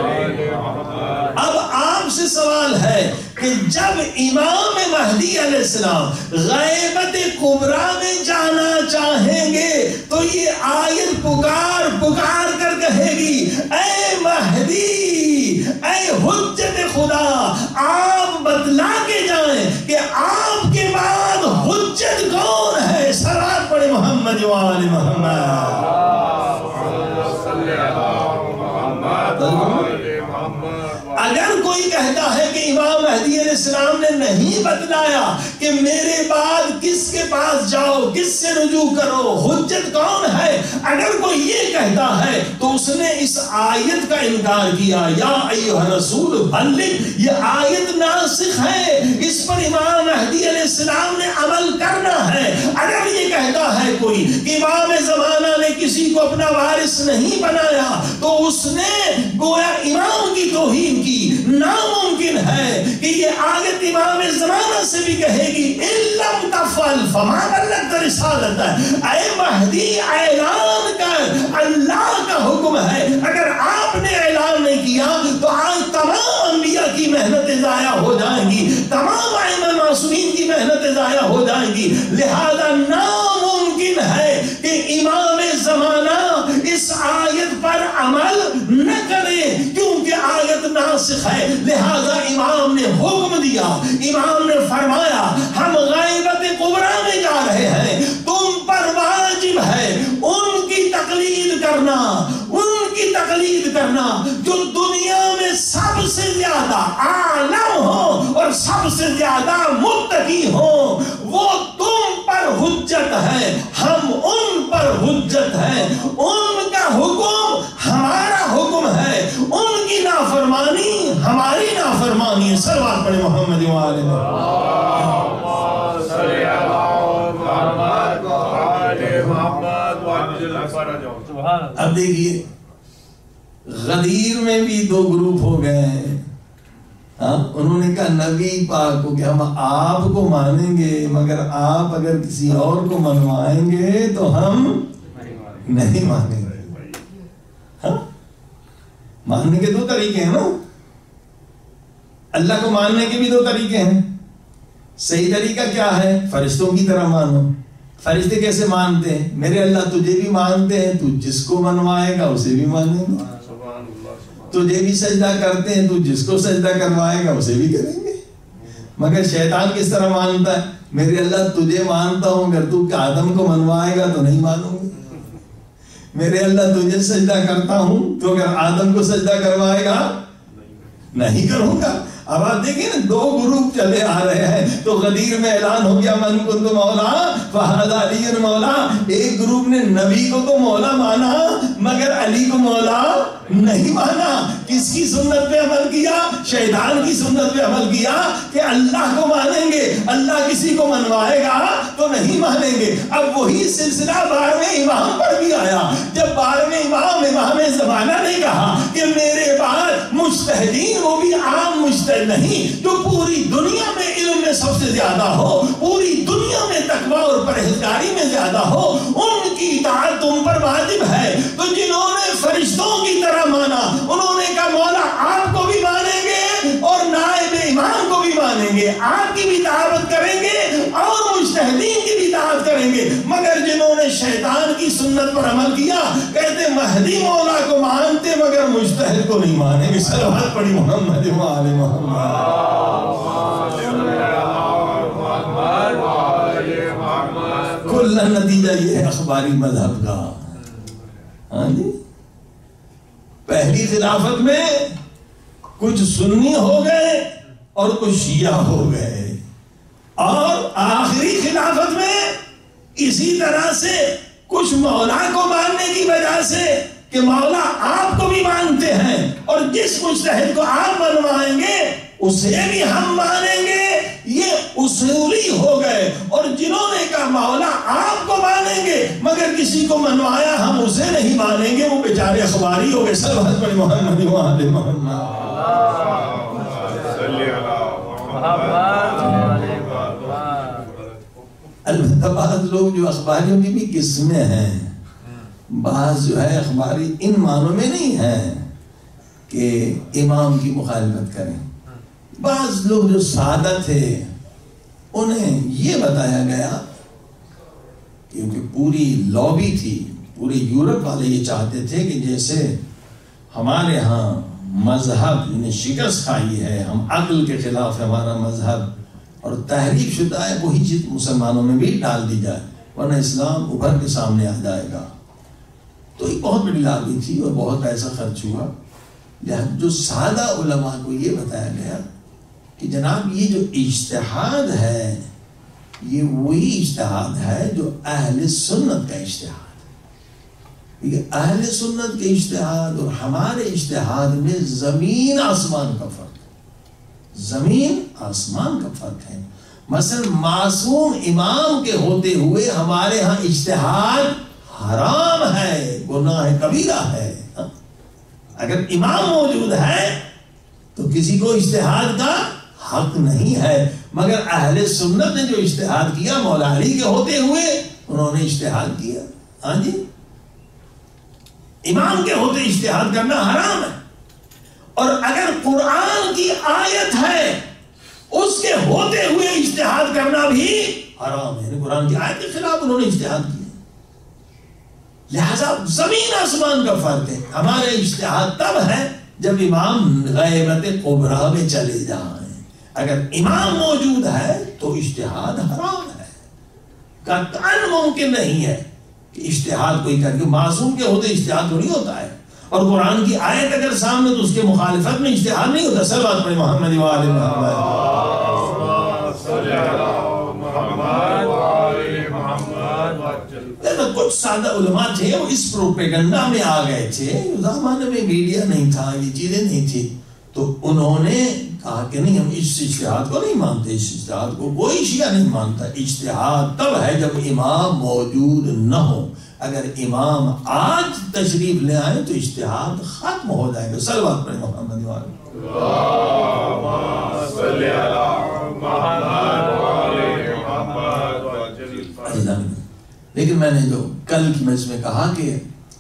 Speaker 1: اب آپ سے سوال ہے کہ جب امام مہدی علیہ السلام غیبت کبریٰ میں جانا چاہیں گے تو یہ آیت پکار پکار کر کہے گی, اے مہدی, اے حجت خدا, آپ بتلا کے جائیں کہ آپ کے بعد حجت کون ہے. صلوات پڑھیں محمد و آل محمد. اگر کوئی کہتا ہے کہ امام مہدی علیہ السلام نے نہیں بتلایا کہ میرے بعد کس کے پاس جاؤ, کس سے رجوع کرو, حجت کون ہے, اگر کوئی یہ کہتا ہے تو اس نے اس آیت کا انکار کیا. یا ایھا الرسول بلغ, یہ آیت ناسخ ہے, اس پر امام مہدی علیہ السلام نے عمل کرنا ہے. اگر یہ کہتا ہے کوئی کہ امام زمانہ نے کسی کو اپنا وارث نہیں بنایا تو اس نے گویا امام کی توہین کی. ناممکن ہے کہ یہ آیت امام زمانہ سے بھی کہے گی ان لم تفعل فما بلغت رسالتہ. اے مہدی اعلان کر, اللہ کا حکم ہے. اگر آپ نے اعلان نہیں کیا تو آج تمام انبیاء کی محنتیں ضائع ہو جائیں گی, تمام ائمہ معصومین کی محنتیں ضائع ہو جائیں گی. لہذا ناممکن ہے کہ امام زمانہ اس آیت پر عمل نہ کرے کیونکہ آیت ناسخ ہے. لہذا امام نے حکم دیا, امام نے فرمایا ہم غیبت کبریٰ میں جا رہے ہیں, تم پر واجب ہے ان کی تقلید کرنا, ان کی تقلید کرنا جو دنیا میں سب سے زیادہ عالم ہو اور سب سے زیادہ متقی ہو. وہ تم پر حجت ہے, ہم ان پر حجت ہے. ان کا حکم ہمارا حکم ہے, ان کی نافرمانی ہماری نافرمانی ہے. صلوات پڑھیں محمد و آل محمد. اب دیکھیے غدیر میں بھی دو گروپ ہو گئے ہیں. ہاں, انہوں نے کہا نبی پاک کو کہ ہم آپ کو مانیں گے مگر آپ اگر کسی اور کو منوائیں گے تو ہم نہیں مانیں گے. ہاں, ماننے کے دو طریقے ہیں نا, اللہ کو ماننے کے بھی دو طریقے ہیں. صحیح طریقہ کیا ہے, فرشتوں کی طرح مانو. فرشتے کیسے مانتے ہیں, میرے اللہ تجھے بھی مانتے ہیں, تو جس کو منوائے گا اسے بھی مانیں گے. تجھے بھی سجدہ کرتے ہیں, تو جس کو سجدہ کروائے گا اسے بھی کریں گے. مگر شیطان کس طرح مانتا ہے, میرے اللہ تجھے مانتا ہوں, اگر تو آدم کو منوائے گا تو نہیں مانوں گا. میرے اللہ تجھے سجدہ کرتا ہوں تو اگر آدم کو سجدہ کروائے گا نہیں کروں گا. اب آپ دیکھیں نا دو گروپ چلے آ رہے ہیں. تو غدیر میں اعلان ہو گیا من کنت مولا فہذا علی مولا. ایک گروپ نے نبی کو تو مولا مانا مگر علی کو مولا نہیں مانا. کس کی سنت پہ عمل کیا, شیطان کی سنت پہ عمل کیا کہ اللہ کو مانیں گے, اللہ کسی کو منوائے گا تو نہیں مانیں گے. اب وہی سلسلہ بارہویں امام پر بھی آیا. جب بارہویں امام امام زمانہ نے کہا کہ میرے بعد مجتہدین, وہ بھی عام مجتہد نہیں, جو پوری دنیا میں علم میں سب سے زیادہ ہو, پوری دنیا میں تقویٰ اور پرہیزگاری میں زیادہ ہو, ان کی اطاعت تم پر واجب ہے. تو جنہوں نے فرشتوں کی طرح مانا انہوں نے کہا مولا آپ کو بھی مانیں گے اور نائب امام کو بھی مانیں گے, آپ کی بھی اطاعت کریں گے اور مجتہدین کی بھی اطاعت کریں گے. مگر جنہوں نے شیطان کی سنت پر عمل کیا کہتے مہدی مولا کو مانتے مگر مجتہد کو نہیں مانیں گے. صلوات پڑھی محمد و آل محمد. کل نتیجہ یہ ہے اخباری مذہب کا. ہاں جی, پہلی خلافت میں کچھ سنی ہو گئے اور کچھ شیعہ ہو گئے. اور آخری خلافت میں اسی طرح سے کچھ مولا کو ماننے کی وجہ سے کہ مولا آپ کو بھی مانتے ہیں اور جس مجتہد کو آپ منوائیں گے اسے بھی ہم مانیں گے، یہ اصولی ہو گئے. اور جنہوں نے کہا مولا آپ کو مانیں گے مگر کسی کو منوایا ہم اسے نہیں مانیں گے، وہ بیچارے اخباری ہو گئے. صلوات پر محمد وآل محمد. البتہ بعض لوگ جو اخباریوں کی بھی قسمیں ہیں، بعض جو ہے اخباری ان معنوں میں نہیں ہے کہ امام کی مخالفت کریں. بعض لوگ جو سادہ تھے انہیں یہ بتایا گیا، کیونکہ پوری لابی تھی، پورے یورپ والے یہ چاہتے تھے کہ جیسے ہمارے ہاں مذہب نے شکست کھائی ہے، ہم عقل کے خلاف ہمارا مذہب اور تحریف شدہ ہے، وہی چیز مسلمانوں میں بھی ڈال دی جائے ورنہ اسلام ابھر کے سامنے آ جائے گا. تو ایک بہت بڑی لابی تھی اور بہت پیسہ خرچ ہوا. جو سادہ علماء کو یہ بتایا گیا کہ جناب یہ جو اجتہاد ہے یہ وہی اجتہاد ہے جو اہل سنت کا اجتہاد ہے. کیونکہ اہل سنت کے اجتہاد اور ہمارے اجتہاد میں زمین آسمان کا فرق ہے، زمین آسمان کا فرق ہے. مثلا معصوم امام کے ہوتے ہوئے ہمارے ہاں اجتہاد حرام ہے، گناہ کبیرہ ہے. اگر امام موجود ہے تو کسی کو اجتہاد کا حق نہیں ہے، مگر اہل سنت نے جو اجتہاد کیا مولا علی کے ہوتے ہوئے انہوں نے اجتہاد کیا. ہاں جی، امام کے ہوتے اجتہاد کرنا حرام ہے. اور اگر قرآن کی آیت ہے اس کے ہوتے ہوئے اجتہاد کرنا بھی حرام ہے. قرآن کی آیت کے خلاف انہوں نے اجتہاد کیا. لہذا زمین آسمان کا فرق ہے. ہمارے اجتہاد تب ہے جب امام غیبت کبریٰ میں چلے جائیں. اگر امام موجود ہے تو اجتہاد حرام ہے، قطعاً ممکن نہیں ہے کہ اجتہاد کوئی کر کے معصوم کے ہوتے اجتہاد تو نہیں ہوتا ہے. اور قرآن کی آیت اگر سامنے تو اس کے مخالفت میں اجتہاد نہیں ہوتا. صلوات پر محمد وآل محمد. کچھ سادہ علماء تھے وہ اس پروپیگنڈا میں آ گئے تھے. اس زمانے میں میڈیا نہیں تھا، یہ چیزیں نہیں تھی، تو انہوں نے کہا کہ نہیں ہم اس اجتہاد کو نہیں مانتے، اس اجتہاد کو کوئی شیعہ نہیں مانتا. اجتہاد تب ہے جب امام موجود نہ ہو. اگر امام آج تشریف لے آئے تو اجتہاد ختم ہو جائے گا. صلوات پر محمد محمد. لیکن میں نے جو کل کی مجلس میں کہا کہ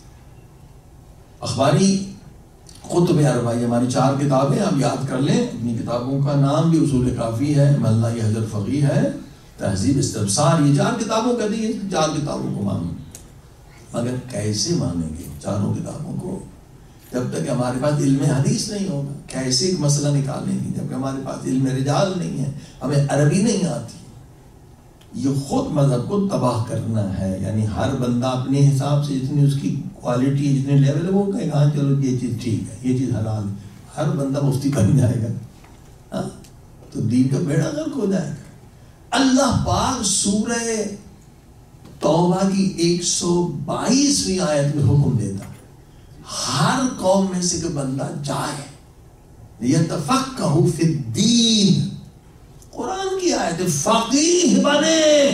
Speaker 1: اخباری قطب اربع ہماری چار کتابیں آپ یاد کر لیں. اپنی کتابوں کا نام بھی اصول کافی ہے، ملا حضر فقی ہے، تہذیب استبصار، یہ چار کتابوں کا دی. چار کتابوں کو مانیں، مگر کیسے مانیں گے چاروں کتابوں کو جب تک ہمارے پاس علم حدیث نہیں ہوگا؟ کیسے ایک مسئلہ نکالیں گے جب کہ ہمارے پاس علم رجال نہیں ہے، ہمیں عربی نہیں آتی. یہ خود مذہب کو تباہ کرنا ہے. یعنی ہر بندہ اپنے حساب سے جتنی اس کی کوالٹی جتنے لیول ہے وہ کہے گا ہاں چلو یہ چیز ٹھیک ہے، یہ چیز حلال ہے. ہر بندہ مفتی بن جائے گا ہاں تو دین کا بیڑا غرق ہو جائے گا. اللہ پاک سورہ توبہ کی ایک سو بائیسویں آیت میں حکم دیتا ہر قوم میں سے کہ بندہ جائے یتفقہ فی الدین. قرآن کی آیت فقیہ بنے،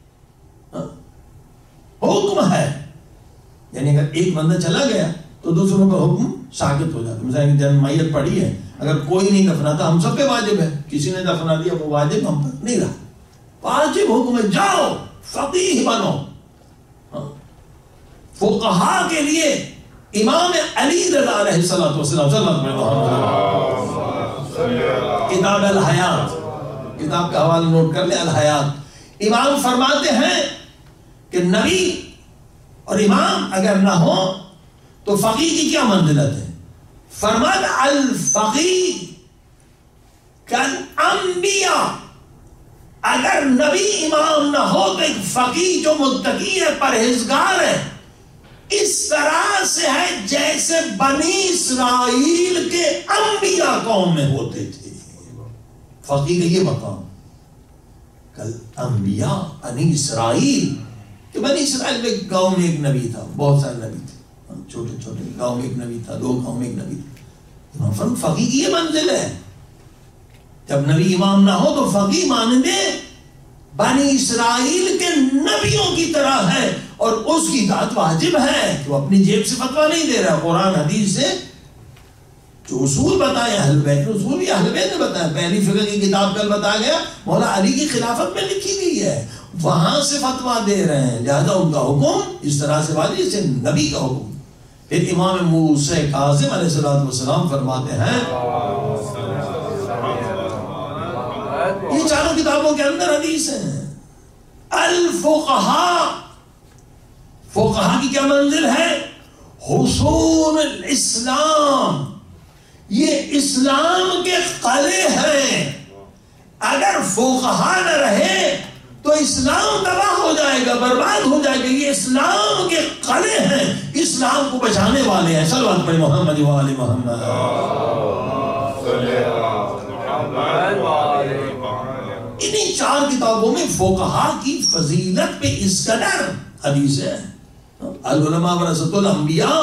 Speaker 1: حکم ہے. یعنی اگر ایک بندہ چلا گیا تو دوسروں کا حکم ساقط ہو جاتا. مثلا جن میت پڑی ہے، اگر کوئی نہیں دفناتا ہم سب پہ واجب ہے. کسی نے دفنا دیا وہ واجب ہم پر نہیں رہا. واجب حکم ہے جاؤ فقیہ بنو. فقہاء کے لیے امام علی رضا علیہ الصلوۃ والسلام کتاب الحیات، کتاب کا حوالہ نوٹ کر لیں، الحیات. امام فرماتے ہیں کہ نبی اور امام اگر نہ ہو تو فقیہ کی کیا منزلت ہے؟ فرماتا الفقیہ کالانبیاء. اگر نبی امام نہ ہو تو ایک فقیہ جو متقی ہے، پرہیزگار ہے، اس طرح سے ہے جیسے بنی اسرائیل کے انبیاء قوم میں ہوتے تھے. فقیہ کا یہ مقام. کل انبیاء بنی اسرائیل کہ بنی اسرائیل میں گاؤں میں ایک نبی تھا, بہت سارے نبی تھے, چھوٹے چھوٹے گاؤں میں ایک نبی تھا, دو گاؤں میں ایک نبی تھا. امام فقیہ کی یہ منزل ہے, جب نبی امام نہ ہو تو فقیہ ماننے بنی اسرائیل کے نبیوں کی طرح ہے, اور اس کی اطاعت واجب ہے کہ وہ اپنی جیب سے فتویٰ نہیں دے رہا. قرآن حدیث سے جو اصول بتائے اہل بیت, اصول بھی اہل بیت نے بتایا. پہلی فقہ کی کتاب کل بتایا گیا مولا علی کی خلافت میں لکھی گئی ہے, وہاں سے فتویٰ دے رہے ہیں, لہذا ان کا حکم اس طرح سے واجب جیسے نبی کا حکم. پھر امام موسیٰ کاظم علیہ السلام فرماتے ہیں, یہ چاروں کتابوں کے اندر حدیث ہیں, الفقہاء, فقہاء کی کیا منزل ہے؟ حصون الاسلام, یہ اسلام کے قلعے ہیں. اگر فقہاء نہ رہے تو اسلام تباہ ہو جائے گا, برباد ہو جائے گا. یہ اسلام کے قلعے ہیں, اسلام کو بچانے والے ہیں. صلوات پڑھیں محمد و آل محمد. انہی چار کتابوں میں فقہاء کی فضیلت پہ اس قدر حدیث ہے. العلماء ورثۃ الانبیاء,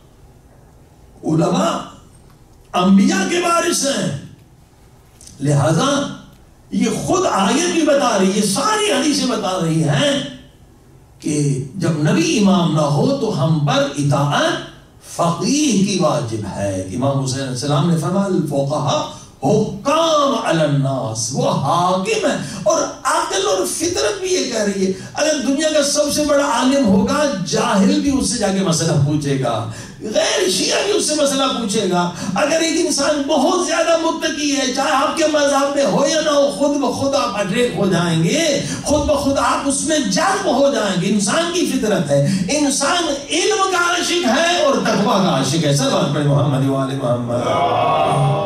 Speaker 1: علماء انبیاء کے وارث ہیں, لہذا یہ خود آیت بھی بتا رہی ہے, ساری حدیثیں بتا رہی ہیں کہ جب نبی امام نہ ہو تو ہم پر اطاعت فقیہ کی واجب ہے. امام حسین علیہ السلام نے فرمایا الفقہاء حکام علی الناس, وہ حاکم ہے. اور عقل اور فطرت بھی یہ کہہ رہی ہے, اگر دنیا کا سب سے بڑا عالم ہوگا, جاہل بھی اس سے جا کے مسئلہ پوچھے گا, غیر شیعہ بھی اس سے مسئلہ پوچھے گا. اگر ایک انسان بہت زیادہ متقی ہے, چاہے آپ کے مذہب میں ہو یا نہ ہو, خود بخود آپ اٹریکٹ ہو جائیں گے, خود بخود آپ اس میں جذب ہو جائیں گے. انسان کی فطرت ہے, انسان علم کا عاشق ہے اور تقویٰ کا عاشق ہے. صلوات پڑھیں محمد و آل محمد.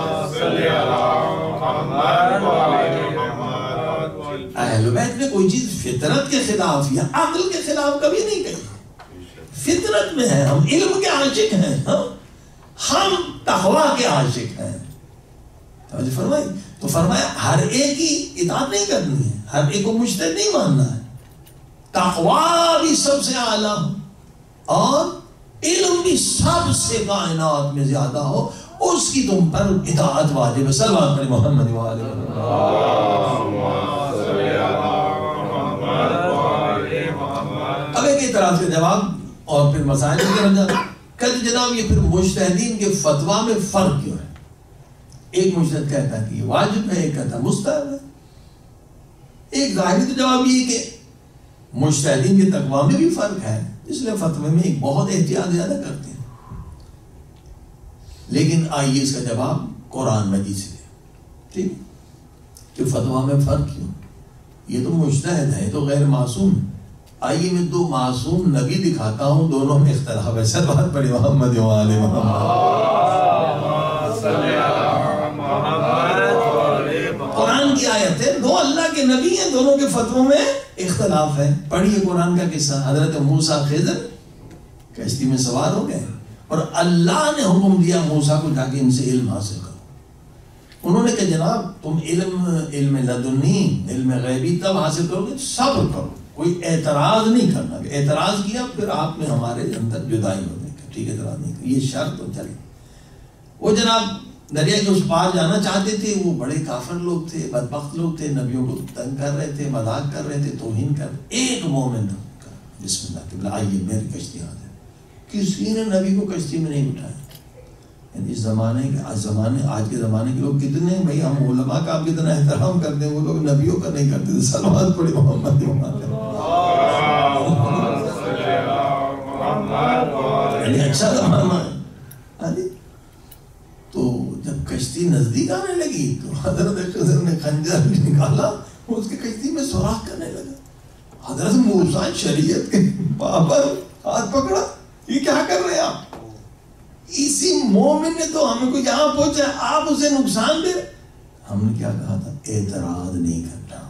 Speaker 1: اہل بیت نے کوئی چیز فطرت کے خلاف یا عقل کے خلاف کبھی نہیں کہی. فطرت میں ہے, ہم علم کے عاشق ہیں, ہم تقویٰ کے عاشق ہیں. فرمائی تو فرمایا ہر ایک کی اطاعت نہیں کرنی ہے, ہر ایک کو مجتہد نہیں ماننا ہے. تقویٰ بھی سب سے اعلیٰ ہو اور علم بھی سب سے کائنات میں زیادہ ہو, اس کی تم پر اطاعت واجب ہے. صلوات پڑھیں محمد و آل محمد. اب ایک اعتراض کا جواب اور پھر مسائل کی طرف جاتا. کہتے جناب یہ پھر مجتہدین کے فتویٰ میں فرق کیوں ہے؟ ایک مجتہد کہتا ہے کہ یہ واجب ہے, ایک کہتا ہے مستحب ہے. ایک ظاہری تو جواب یہ کہ مجتہدین کے تقویٰ میں بھی فرق ہے, اس لیے فتوے میں ایک بہت احتیاط زیادہ کرتے ہیں. لیکن آئیے اس کا جواب قرآن مجید سے دیں, ٹھیک کہ فتویٰ میں فرق کیوں؟ یہ تو مجتہد ہے, تو غیر معصوم. آئیے میں دو معصوم نبی دکھاتا ہوں, دونوں میں اختلاف ہے. سر بات پڑی محمد و آل محمد. قرآن کی آیت ہے, دو اللہ کے نبی ہیں, دونوں کے فتووں میں اختلاف ہے. پڑھیے قرآن کا قصہ. حضرت موسیٰ خضر کشتی میں سوار ہو گئے اور اللہ نے حکم دیا موسیٰ کو جا کے ان سے علم حاصل کرو. انہوں نے کہا جناب تم علم علم لدنی علم غیبی تب حاصل کرو گے, صبر کرو, کوئی اعتراض نہیں کرنا. اعتراض کیا پھر آپ میں ہمارے اندر جدائی ہو جائے گی. ٹھیک ہے, اعتراض نہیں کرو, یہ شرط تو چلے. وہ جناب دریا کے اس پار جانا چاہتے تھے, وہ بڑے کافر لوگ تھے, بدبخت لوگ تھے, نبیوں کو تنگ کر رہے تھے, مذاق کر رہے تھے, توہین کر رہے. ایک مومن بسم اللہ کہ آئیے میری کشتی آ جائے. کسی نے نبی کو کشتی میں نہیں بٹھایا. یعنی اس زمانے کے آج زمانے آج کے زمانے کے لوگ کتنے ہیں بھائی, ہم علماء کا آپ کتنا احترام کرتے ہیں, وہ لوگ نبیوں کا نہیں کرتے تھے. سلوات پڑھیں محمد یعنی اچھا زمانہ ہے. تو جب کشتی نزدیک آنے لگی تو حضرت خضر نے خنجر نکالا, اس کی کشتی میں سوراخ کرنے لگا. حضرت موسیٰ شریعت کے پابند ہاتھ پکڑا, یہ کیا کر رہے ہیں آپ؟ اسی مومن نے تو ہمیں کو یہاں پہنچا, آپ اسے نقصان دے رہے. ہم نے کیا کہا تھا؟ اعتراض نہیں کرنا.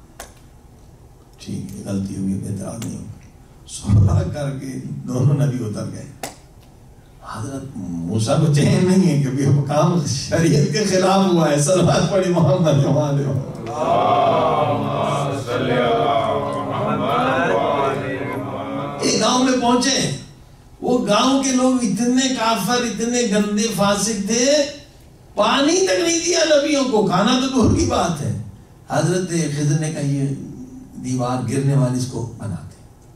Speaker 1: ٹھیک ہے, غلطی ہوگی, اعتراض نہیں ہوگا. سوراخ کر کے دونوں نبی اتر گئے. حضرت موسیٰ کو چین نہیں ہے کہ وہ کام شریعت کے خلاف ہوا ہے. صلوات پڑھی محمد علیہ ایک گاؤں میں پہنچے. وہ گاؤں کے لوگ اتنے کافر اتنے گندے فاسق تھے, پانی تک نہیں دیا نبیوں کو, کھانا تو دور کی بات ہے. حضرت خضر نے کہا یہ دیوار گرنے والی اس کو بناتے.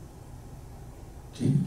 Speaker 1: ٹھیک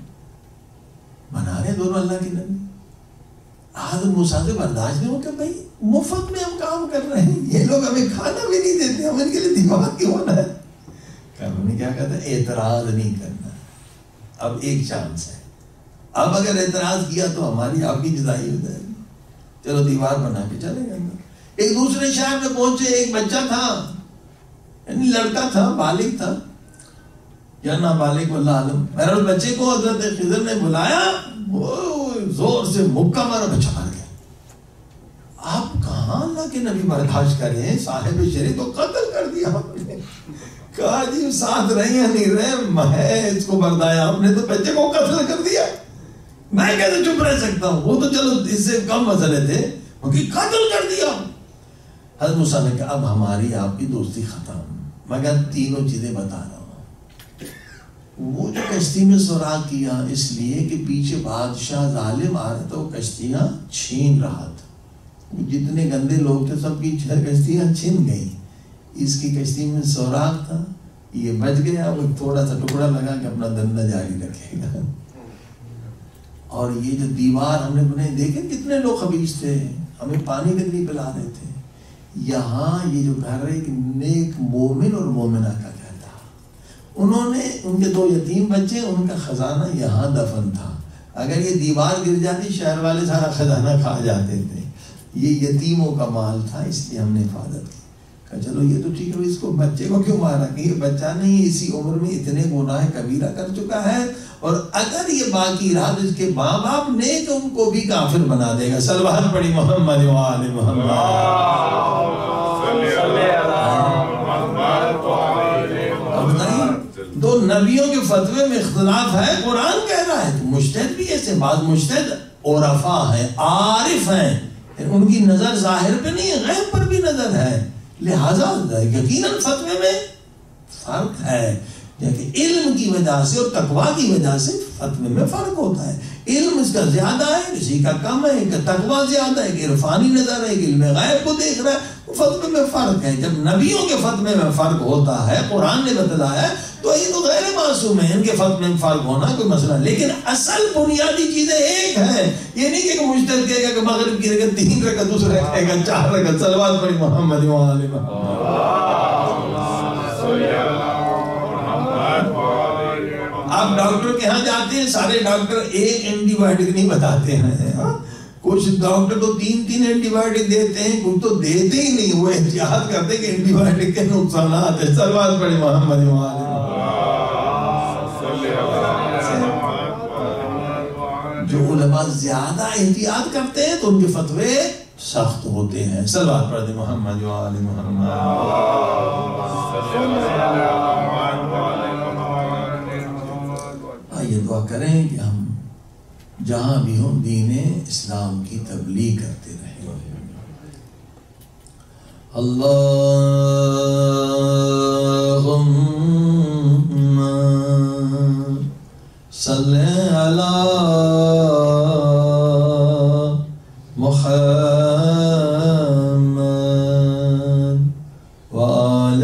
Speaker 1: بنا رہے دونوں اللہ کے نبی. حضرت موسیٰ سے برداشت نہیں ہو کہ بھائی مفت میں ہم کام کر رہے ہیں, یہ لوگ ہمیں کھانا بھی نہیں دیتے, ہم ان کے لیے دیوار کیوں ہونا ہے. انہوں نے کیا کہا تھا, اعتراض نہیں کرنا. اب ایک چانس ہے, اب اگر اعتراض کیا تو ہماری آپ کی جدائی ہو جائے گی. چلو دیوار بنا کے چلے گئے. ایک دوسرے شہر میں پہنچے, ایک بچہ تھا, یعنی لڑکا تھا, بالغ تھا یا نابالغ واللہ عالم. بہرحال بچے کو حضرت خضر نے بلایا, وہ زور سے مکہ مارا, بچہ مر گیا. آپ کہاں اللہ کے نبی برداشت کریں, صاحب شریعت کو قتل کر دیا آپ نے. کہا جی ساتھ رہے یا نہیں رہے, میں اس کو بردایا, آپ نے تو بچے کو قتل کر دیا, میں کیسے چپ رہ سکتا ہوں. وہ تو چلو اس سے کم مسئلے تھے, کیونکہ قتل کر دیا. حضرت موسیٰ نے کہا اب ہماری آپ کی دوستی ختم, میں کہا تینوں چیزیں بتا رہا ہوں. وہ جو کشتی میں سوراخ کیا اس لیے کہ پیچھے بادشاہ ظالم آ رہا تھا, وہ کشتیاں چھین رہا تھا. جتنے گندے لوگ تھے سب کی کشتیاں چھن گئی. اس کی کشتی میں سوراخ تھا, یہ بچ گیا, وہ تھوڑا سا ٹکڑا لگا کہ اپنا دھندا جاری رکھے گا. اور یہ جو دیوار ہم نے بنائی, دیکھیں کتنے لوگ خبیث تھے, ہمیں پانی تک نہیں پلا رہے تھے. یہاں یہ جو گھر ہے کہ نیک مومن اور مومنہ کا گھر تھا. انہوں نے, ان کے دو یتیم بچے, ان کا خزانہ یہاں دفن تھا. اگر یہ دیوار گر جاتی شہر والے سارا خزانہ کھا جاتے تھے. یہ یتیموں کا مال تھا, اس لیے ہم نے حفاظت کی. کہا چلو یہ تو ٹھیک ہے, اس کو بچے کو کیوں مارا, کہ یہ بچہ نہیں اسی عمر میں اتنے گناہ کبیرہ کر چکا ہے, اور اگر یہ باقی رہا تو اس کے ماں باپ نیک ان کو بھی کافر بنا دے گا. صلوات پڑھی محمد و آل محمد. اب بتائیے, دو نبیوں کے فتوے میں اختلاف ہے, قرآن کہہ رہا ہے. مجتہد بھی ایسے, بعض مجتہد عرفا ہیں, عارف ہیں, ان کی نظر ظاہر پہ نہیں ہے, غیب پر بھی نظر ہے. لہذا یقیناً فتوے میں فرق ہے, کہ علم کی وجہ سے اور تقویٰ کی وجہ سے فتوے میں فرق ہوتا ہے. علم اس کا زیادہ ہے, کسی کا کم ہے, کہ تقویٰ زیادہ ہے, کہ عرفانی نظر ہے, کہ علم غیب کو دیکھ رہا ہے, فتوے میں فرق ہے. جب نبیوں کے فتوے میں فرق ہوتا ہے, قرآن نے بتلایا ہے, تو یہ تو غیر معصوم ہے, ان کے فتوے میں فرق ہونا کوئی مسئلہ. لیکن اصل بنیادی چیزیں ایک ہیں. یہ نہیں کہ مجتہد کہے گا کہ مغرب کی رکعت تین رکعت, دوسرے کہے گا چار رکعت. صلوات پڑھی محمد و آل محمد. آپ ڈاکٹر کے ہاں جاتے ہیں, سارے ڈاکٹر ایک اینٹی بایوٹک نہیں بتاتے ہیں. کچھ ڈاکٹر تو تین تین اینٹی بایوٹک دیتے ہیں, کچھ تو دیتے ہی نہیں, وہ احتیاط کرتے کہ اینٹی بایوٹک کے نقصانات ہیں. صلوات پڑھی محمد و آل محمد. جو علماء زیادہ احتیاط کرتے ہیں تو ان کے فتوے سخت ہوتے ہیں. صلوات پڑھی محمد و آل محمد. یہ دعا کریں کہ ہم جہاں بھی ہوں دین اسلام کی تبلیغ کرتے رہیں. اللہم صلی علی محمد وآل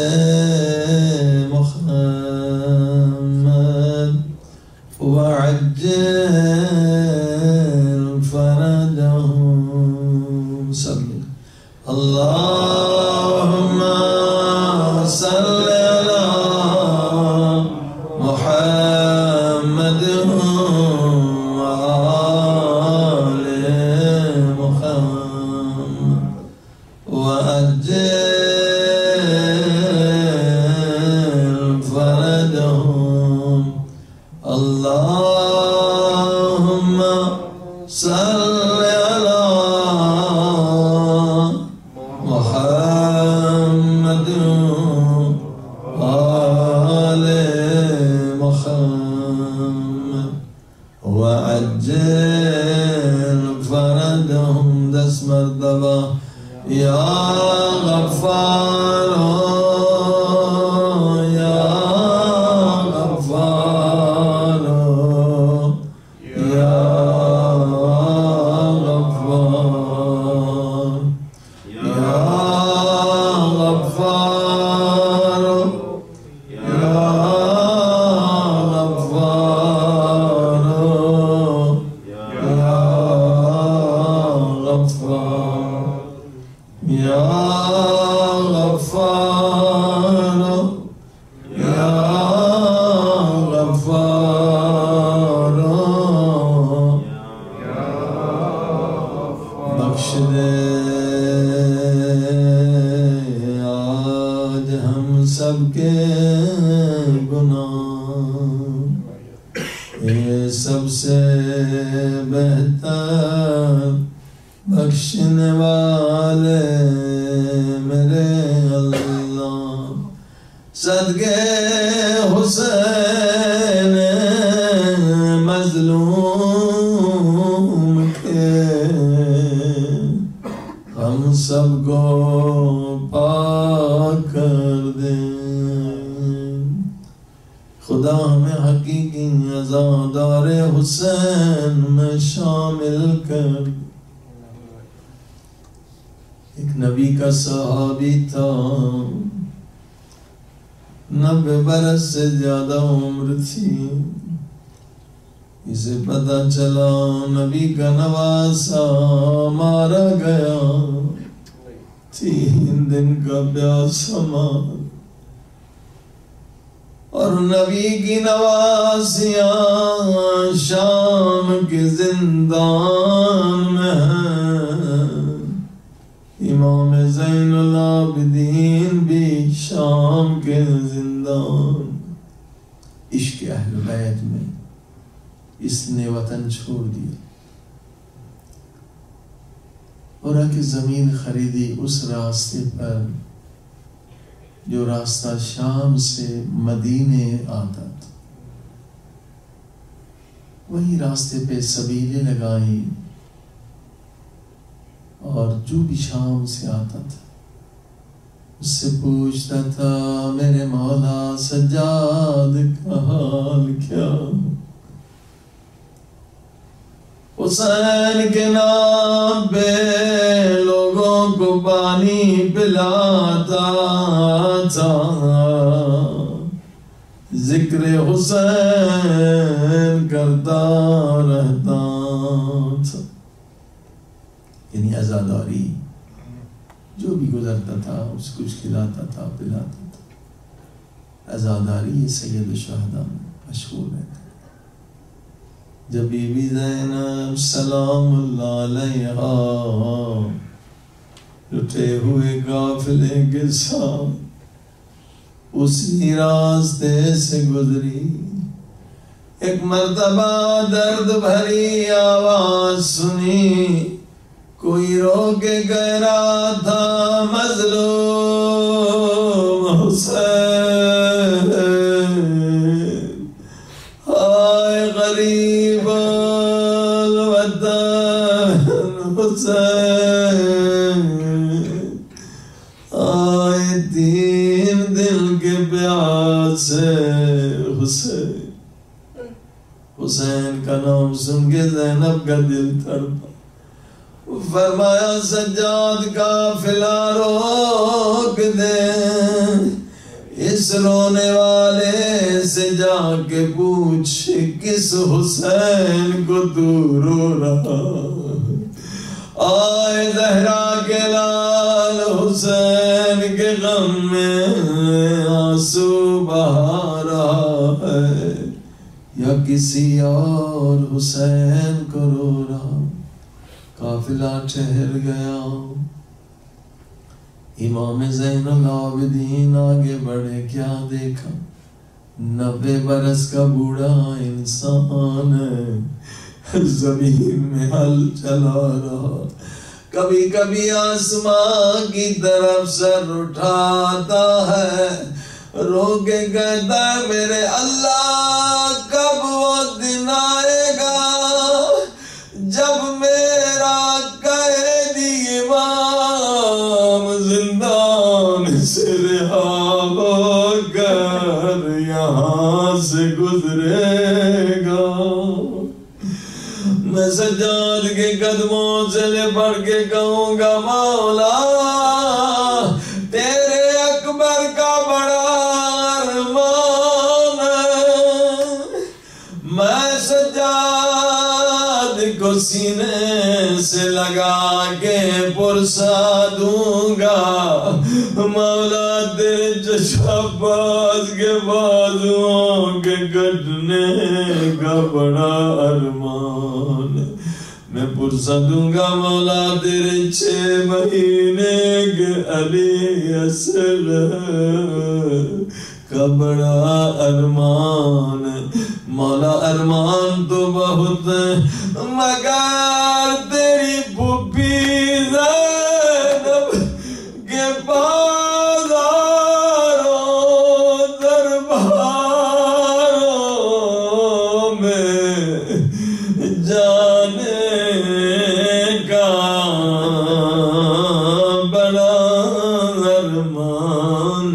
Speaker 1: وعجل فرجهم. صلی اللهم صل على محمد وآل محمد وعجل فرجهم. اللهم صل على محمد وآل محمد وعجل اے سب سے بہتر بخشنے والے میرے اللہ، صدقے حسین مظلوم کے ہم سب کو پاک کر دیں۔ خدا ہمیں حقیقی عزادار حسین میں شامل کر۔ ایک نبی کا صحابی تھا، نبے برس سے زیادہ عمر تھی، اسے پتہ چلا نبی کا نواسا مارا گیا، تین دن کا پیاسا مار، اور نبی کی نواسیاں شام کے زندان میں ہیں، امام زین العابدین بھی شام کے زندان۔ عشق اہل بیت میں اس نے وطن چھوڑ دیا اور آ کے زمین خریدی اس راستے پر جو راستہ شام سے مدینے آتا تھا، وہی راستے پہ سبیلیں لگائیں، اور جو بھی شام سے آتا تھا اس سے پوچھتا تھا میرے مولا سجاد کا حال کیا؟ حسین کے نام پہ لوگوں کو پانی پلاتا تھا، ذکر حسین کرتا رہتا تھا۔ یعنی عزاداری جو بھی گزرتا تھا اس کو کچھ کھلاتا تھا پلاتا تھا۔ عزاداری یہ سید الشہداء میں مشہور ہے۔ جب بی بی زینب سلام اللہ علیہا لٹے ہوئے قافلے کے ساتھ اسی راستے سے گزری، ایک مرتبہ درد بھری آواز سنی، کوئی رو کے کہہ رہا تھا مظلوم حسین، ہائے غریب الوطن حسین، آئے تین دل کے پیاسے حسین۔ حسین کا نام سن کے زینب کا دل تڑپا، فرمایا سجاد قافلہ روک دے، اس رونے والے سے جا کے پوچھ کس حسین کو تو رو رہا، آئے زہرا کے لال حسین کے غم میں آنسو بہا رہا ہے، یا کسی اور حسین کو رو رہا۔ قافلہ ٹھہر گیا، امام زین العابدین آگے بڑھے، کیا دیکھا؟ نبے برس کا بوڑھا انسان ہے، زمین میں ہل چلا رہا، کبھی کبھی آسمان کی طرف سر اٹھاتا ہے، رو کے کہتا ہے میرے اللہ کب وہ دن آئے گا جب میرا قیدی امام زندان سے رہا ہو کر یہاں سے گزرے گا، میں سجاد کے قدموں سے لپٹ کے کہوں گا مولا تیرے اکبر کا بڑا ارمان ہے، میں سجاد کو سینے سے لگا کے پرسا دوں گا، مولا تیرے چشم باز کے بازوؤں کے کٹنے کا بڑا ارمان ہے، میں پرسا دوں گا مولا تیرے چھ مہینے کے علی اصغر
Speaker 3: کا بڑا ارمان مولا ارمان تو بہت مگر تیری پھوپھی زینب کے بازاروں درباروں میں جانے کا بڑا ارمان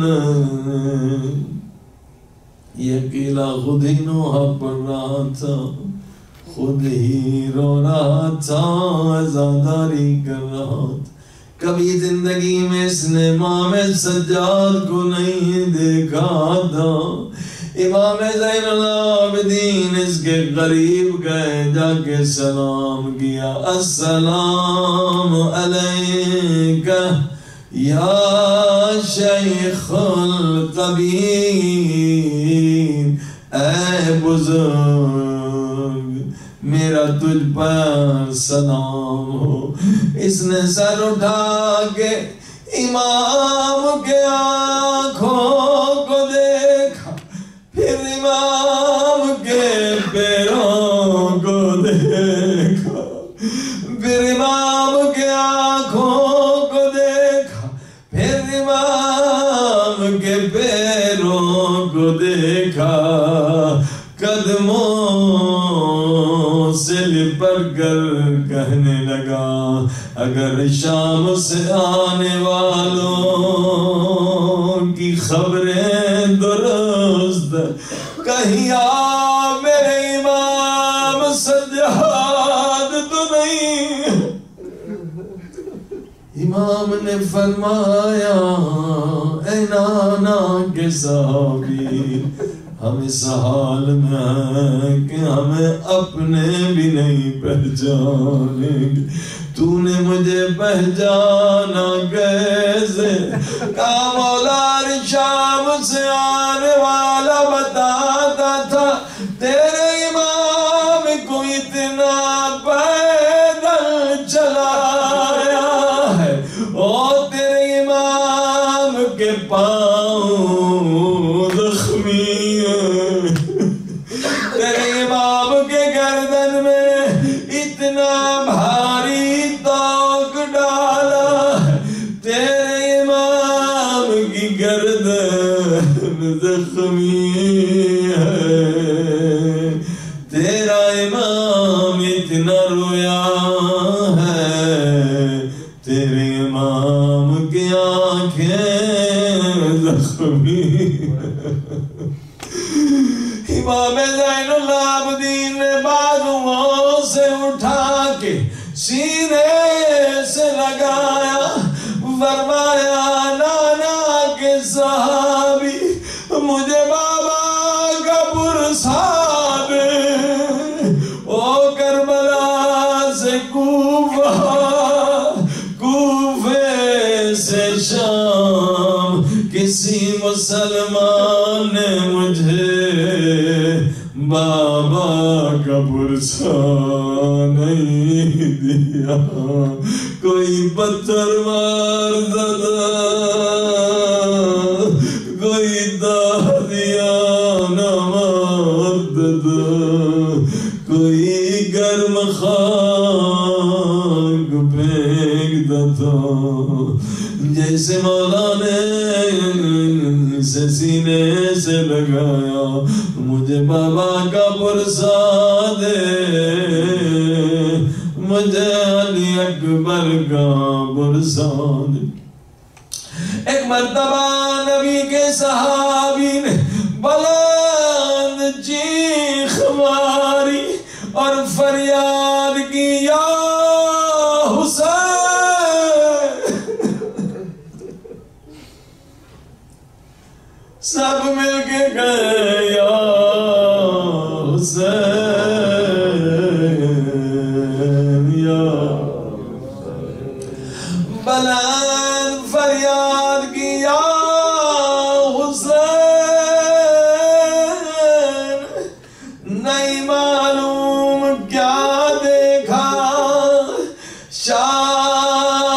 Speaker 3: یہ قلعہ خود ہی نوحہ پڑھ رہا تھا خود ہی رو رہا تھا عزاداری کر رہا تھا کبھی زندگی میں اس نے امام سجاد کو نہیں دیکھا تھا امام زین العابدین اس کے قریب گئے جا کے سلام کیا السلام علیکہ یا شیخ القبیر اے بزرگ میرا تجھ پر سلام ہو اس نے سر اٹھا کے امام کے آنکھوں کو دیکھا پھر امام کے پیروں کو دیکھا پھر امام کے آنکھوں کو دیکھا پھر امام کے پیروں کو دیکھا قدموں سے لپٹ کر کہنے لگا اگر شام سے آنے والوں کی خبریں درست کہیں آ میرے امام سجاد تو نہیں امام نے فرمایا اے نانا کے صحابی ہم اس حال میں ہیں کہ ہمیں اپنے بھی نہیں پہچانیں گے تو نے مجھے پہچانا کیسے کہا مولا شام سے آنے والا بتاتا تھا تیرے امام کو اتنا پیدل چلایا ہے اور تیرے امام کے پاؤں زخمی تیرے امام کے گردن میں اتنا بھاری توق ڈالا تیرے امام کی گردن زخمی ہے تیرا امام اتنا رویا ہے تیرے امام کی آنکھیں زخمی امام زین العابدین نے بازوؤں سے اٹھا کے سینے سے لگایا فرمایا نانا کے صحابی مجھے بابا کا پرسا دے او کربلا سے کوفہ کوفے سے شام کسی مسلمان نے مجھے بابا کا پرسا نہیں دیا کوئی پتھر مار دادا کوئی دادیاں مار دادا کوئی گرم خاک پھینک دادا جیسے مولا نے سے سینے سے لگایا مجھے بابا کا پرسا دے مجھے علی اکبر کا پرسا دے ایک مرتبہ نبی کے صحابی نے بلند چیخ ماری اور فریاد کی یا حسین سب مل کے گئے یا حسین یا بلند فریاد کی یا حسین نہیں معلوم کیا دیکھا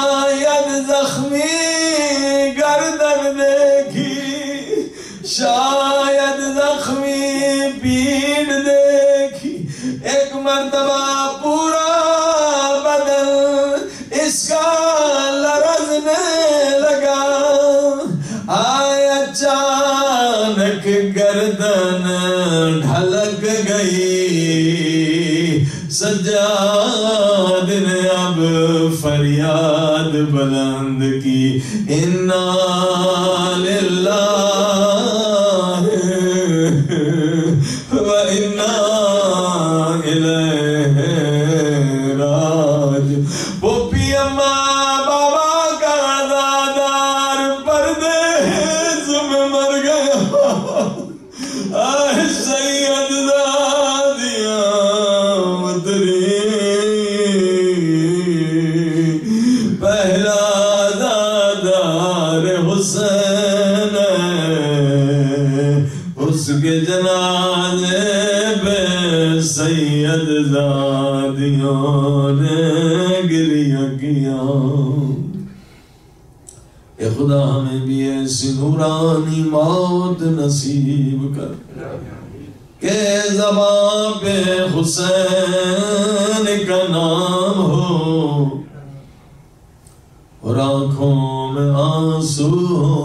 Speaker 3: شاید زخمی گردن دیکھی شاید مرتبہ پورا بدن اس کا لرزنے لگا. آئے اچانک گردن ڈھلک گئی. سجاد نے اب فریاد بلند کی انا للہ و انا الیہ راجعون. پوپی اماں بابا کا دادار پردیس میں مر گیا. آہ سید زادیاں مدری پہلا دادار حسین اس کے جنازے پہ سید زادیوں نے گریہ کیا. اے خدا ہمیں بھی ایسی نورانی موت نصیب کر کہ زبان پہ حسین کا نام ہو اور آنکھوں میں آنسو ہو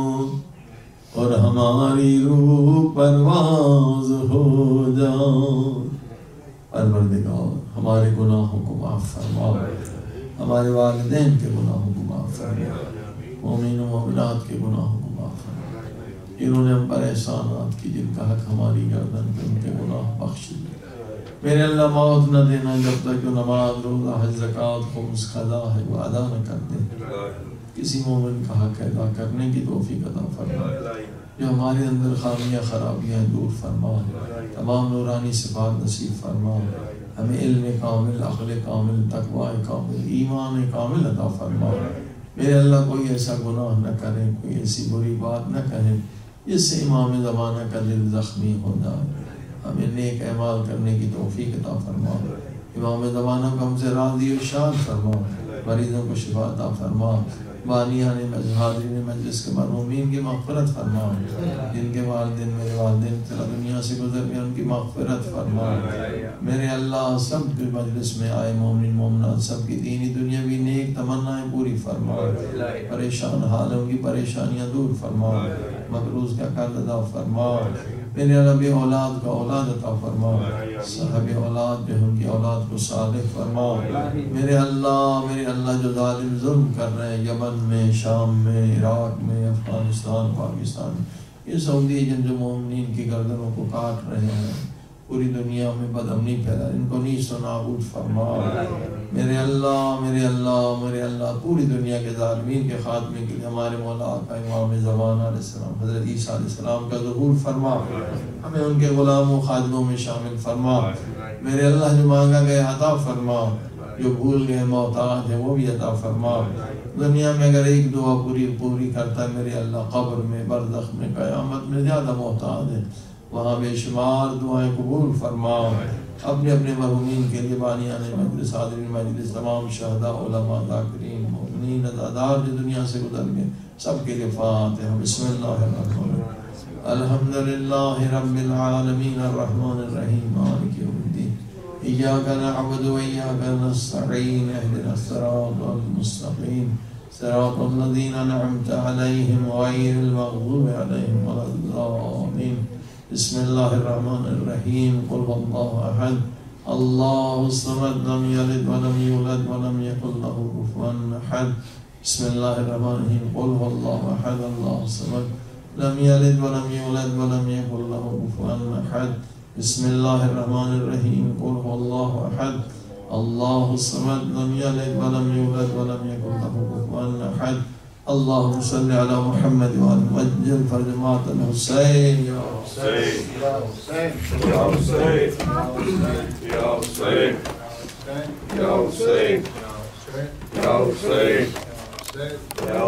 Speaker 3: اور ہماری روح پرواز ہو جائے. پروردگار ہمارے گناہوں کو معاف فرما, ہمارے والدین کے گناہوں کو معاف فرما, مومنین و مومنات کے گناہوں کو معاف فرما. جنہوں نے ہم پر احسانات کی, جن کا حق ہماری گردن پہ, ان کے گناہ بخش دے. میرے اللہ موت نہ دینا جب تک کہ نماز روزہ حج زکوٰۃ خمس قضا ہے وہ ادا نہ کر دے. کسی مومن کا حق ادا کرنے کی توفیق عطا فرما. جو ہمارے اندر خامیاں خرابیاں دور فرما, تمام نورانی صفات نصیب فرما. ہمیں علم کامل, عقل کامل, تقوی کامل, ایمان کامل عطا فرما. میرے اللہ کوئی ایسا گناہ نہ کریں, کوئی ایسی بری بات نہ کہیں جس سے امام زمانہ کا دل زخمی ہو جائے. ہمیں نیک اعمال کرنے کی توفیق عطا فرما. امام زمانہ کو ہم سے راضی و شاد فرما. مریضوں کو شفا عطا فرما. بانیان مجلس, حاضرین مجلس کے مرحومین کی مغفرت فرما. جن کے والدین میرے والدین تیرا دنیا سے گزر گئے, ان کی مغفرت فرما. میرے اللہ سب کے مجلس میں آئے مومنین مومنات سب کی دینی دنیاوی نیک تمنائیں پوری فرما. پریشان حال ان کی پریشانیاں دور فرما. مقروض کا قرض ادا فرما. میرے اللہ بھی اولاد کا اولاد عطا فرما. صاحب اولاد جو ان کی اولاد کو صالح فرما. میرے اللہ میرے اللہ جو ظالم ظلم کر رہے ہیں یمن میں, شام میں, عراق میں, افغانستان, پاکستان, یہ سعودی جن جو مومنین کی گردنوں کو کاٹ رہے ہیں, پوری دنیا میں بدامنی پھیلا, ان کو نیست و نابود فرما. میرے اللہ میرے اللہ میرے اللہ پوری دنیا کے ظالمین کے خاتمے کے لیے ہمارے مولا آقا امام زمانہ علیہ السلام حضرت عیسیٰ علیہ السلام کا ظہور فرما. ہمیں ان کے غلاموں خادموں میں شامل فرما. میرے اللہ جو مانگا گئے عطا فرما, جو بھول گئے محتاج ہے وہ بھی عطا فرما. دنیا میں اگر ایک دعا پوری پوری کرتا ہے میرے اللہ, قبر میں, برزخ میں, قیامت میں زیادہ محتاج ہے, وہاں بے شمار دعائیں قبول فرما. اپنے اپنے مرحومین کے لیے بانیان مجلس, حاضرین مجلس, تمام شہداء, علماء, ذاکرین, مومنین, عزادار جو دنیا سے گزر گئے سب کے لیے فاتحہ. بسم اللہ الرحمن الرحیم. الحمدللہ رب العالمین الرحمن الرحیم مالک یوم الدین. ایاک نعبد و ایاک نستعین. اهدنا الصراط المستقیم صراط الذین انعمت علیہم غیر المغضوب علیہم ولا الضالین. بسم اللہ الرحمن الرحیم. قل هو اللہ احد اللہ الصمد لم یلد ولم یولد ولم یکن له کفوا احد. بسم اللہ الرحمن الرحیم. قل هو اللہ احد اللہ الصمد لم یلد ولم یولد ولم یکن له کفوا احد. بسم اللہ الرحمن الرحیم. قل هو اللہ احد اللہ الصمد لم یلد ولم یولد ولم یکن له کفوا احد. اللهم صل على محمد وعلى وجل فرجمات الحسين. يا حسين يا حسين يا حسين يا حسين يا حسين يا حسين يا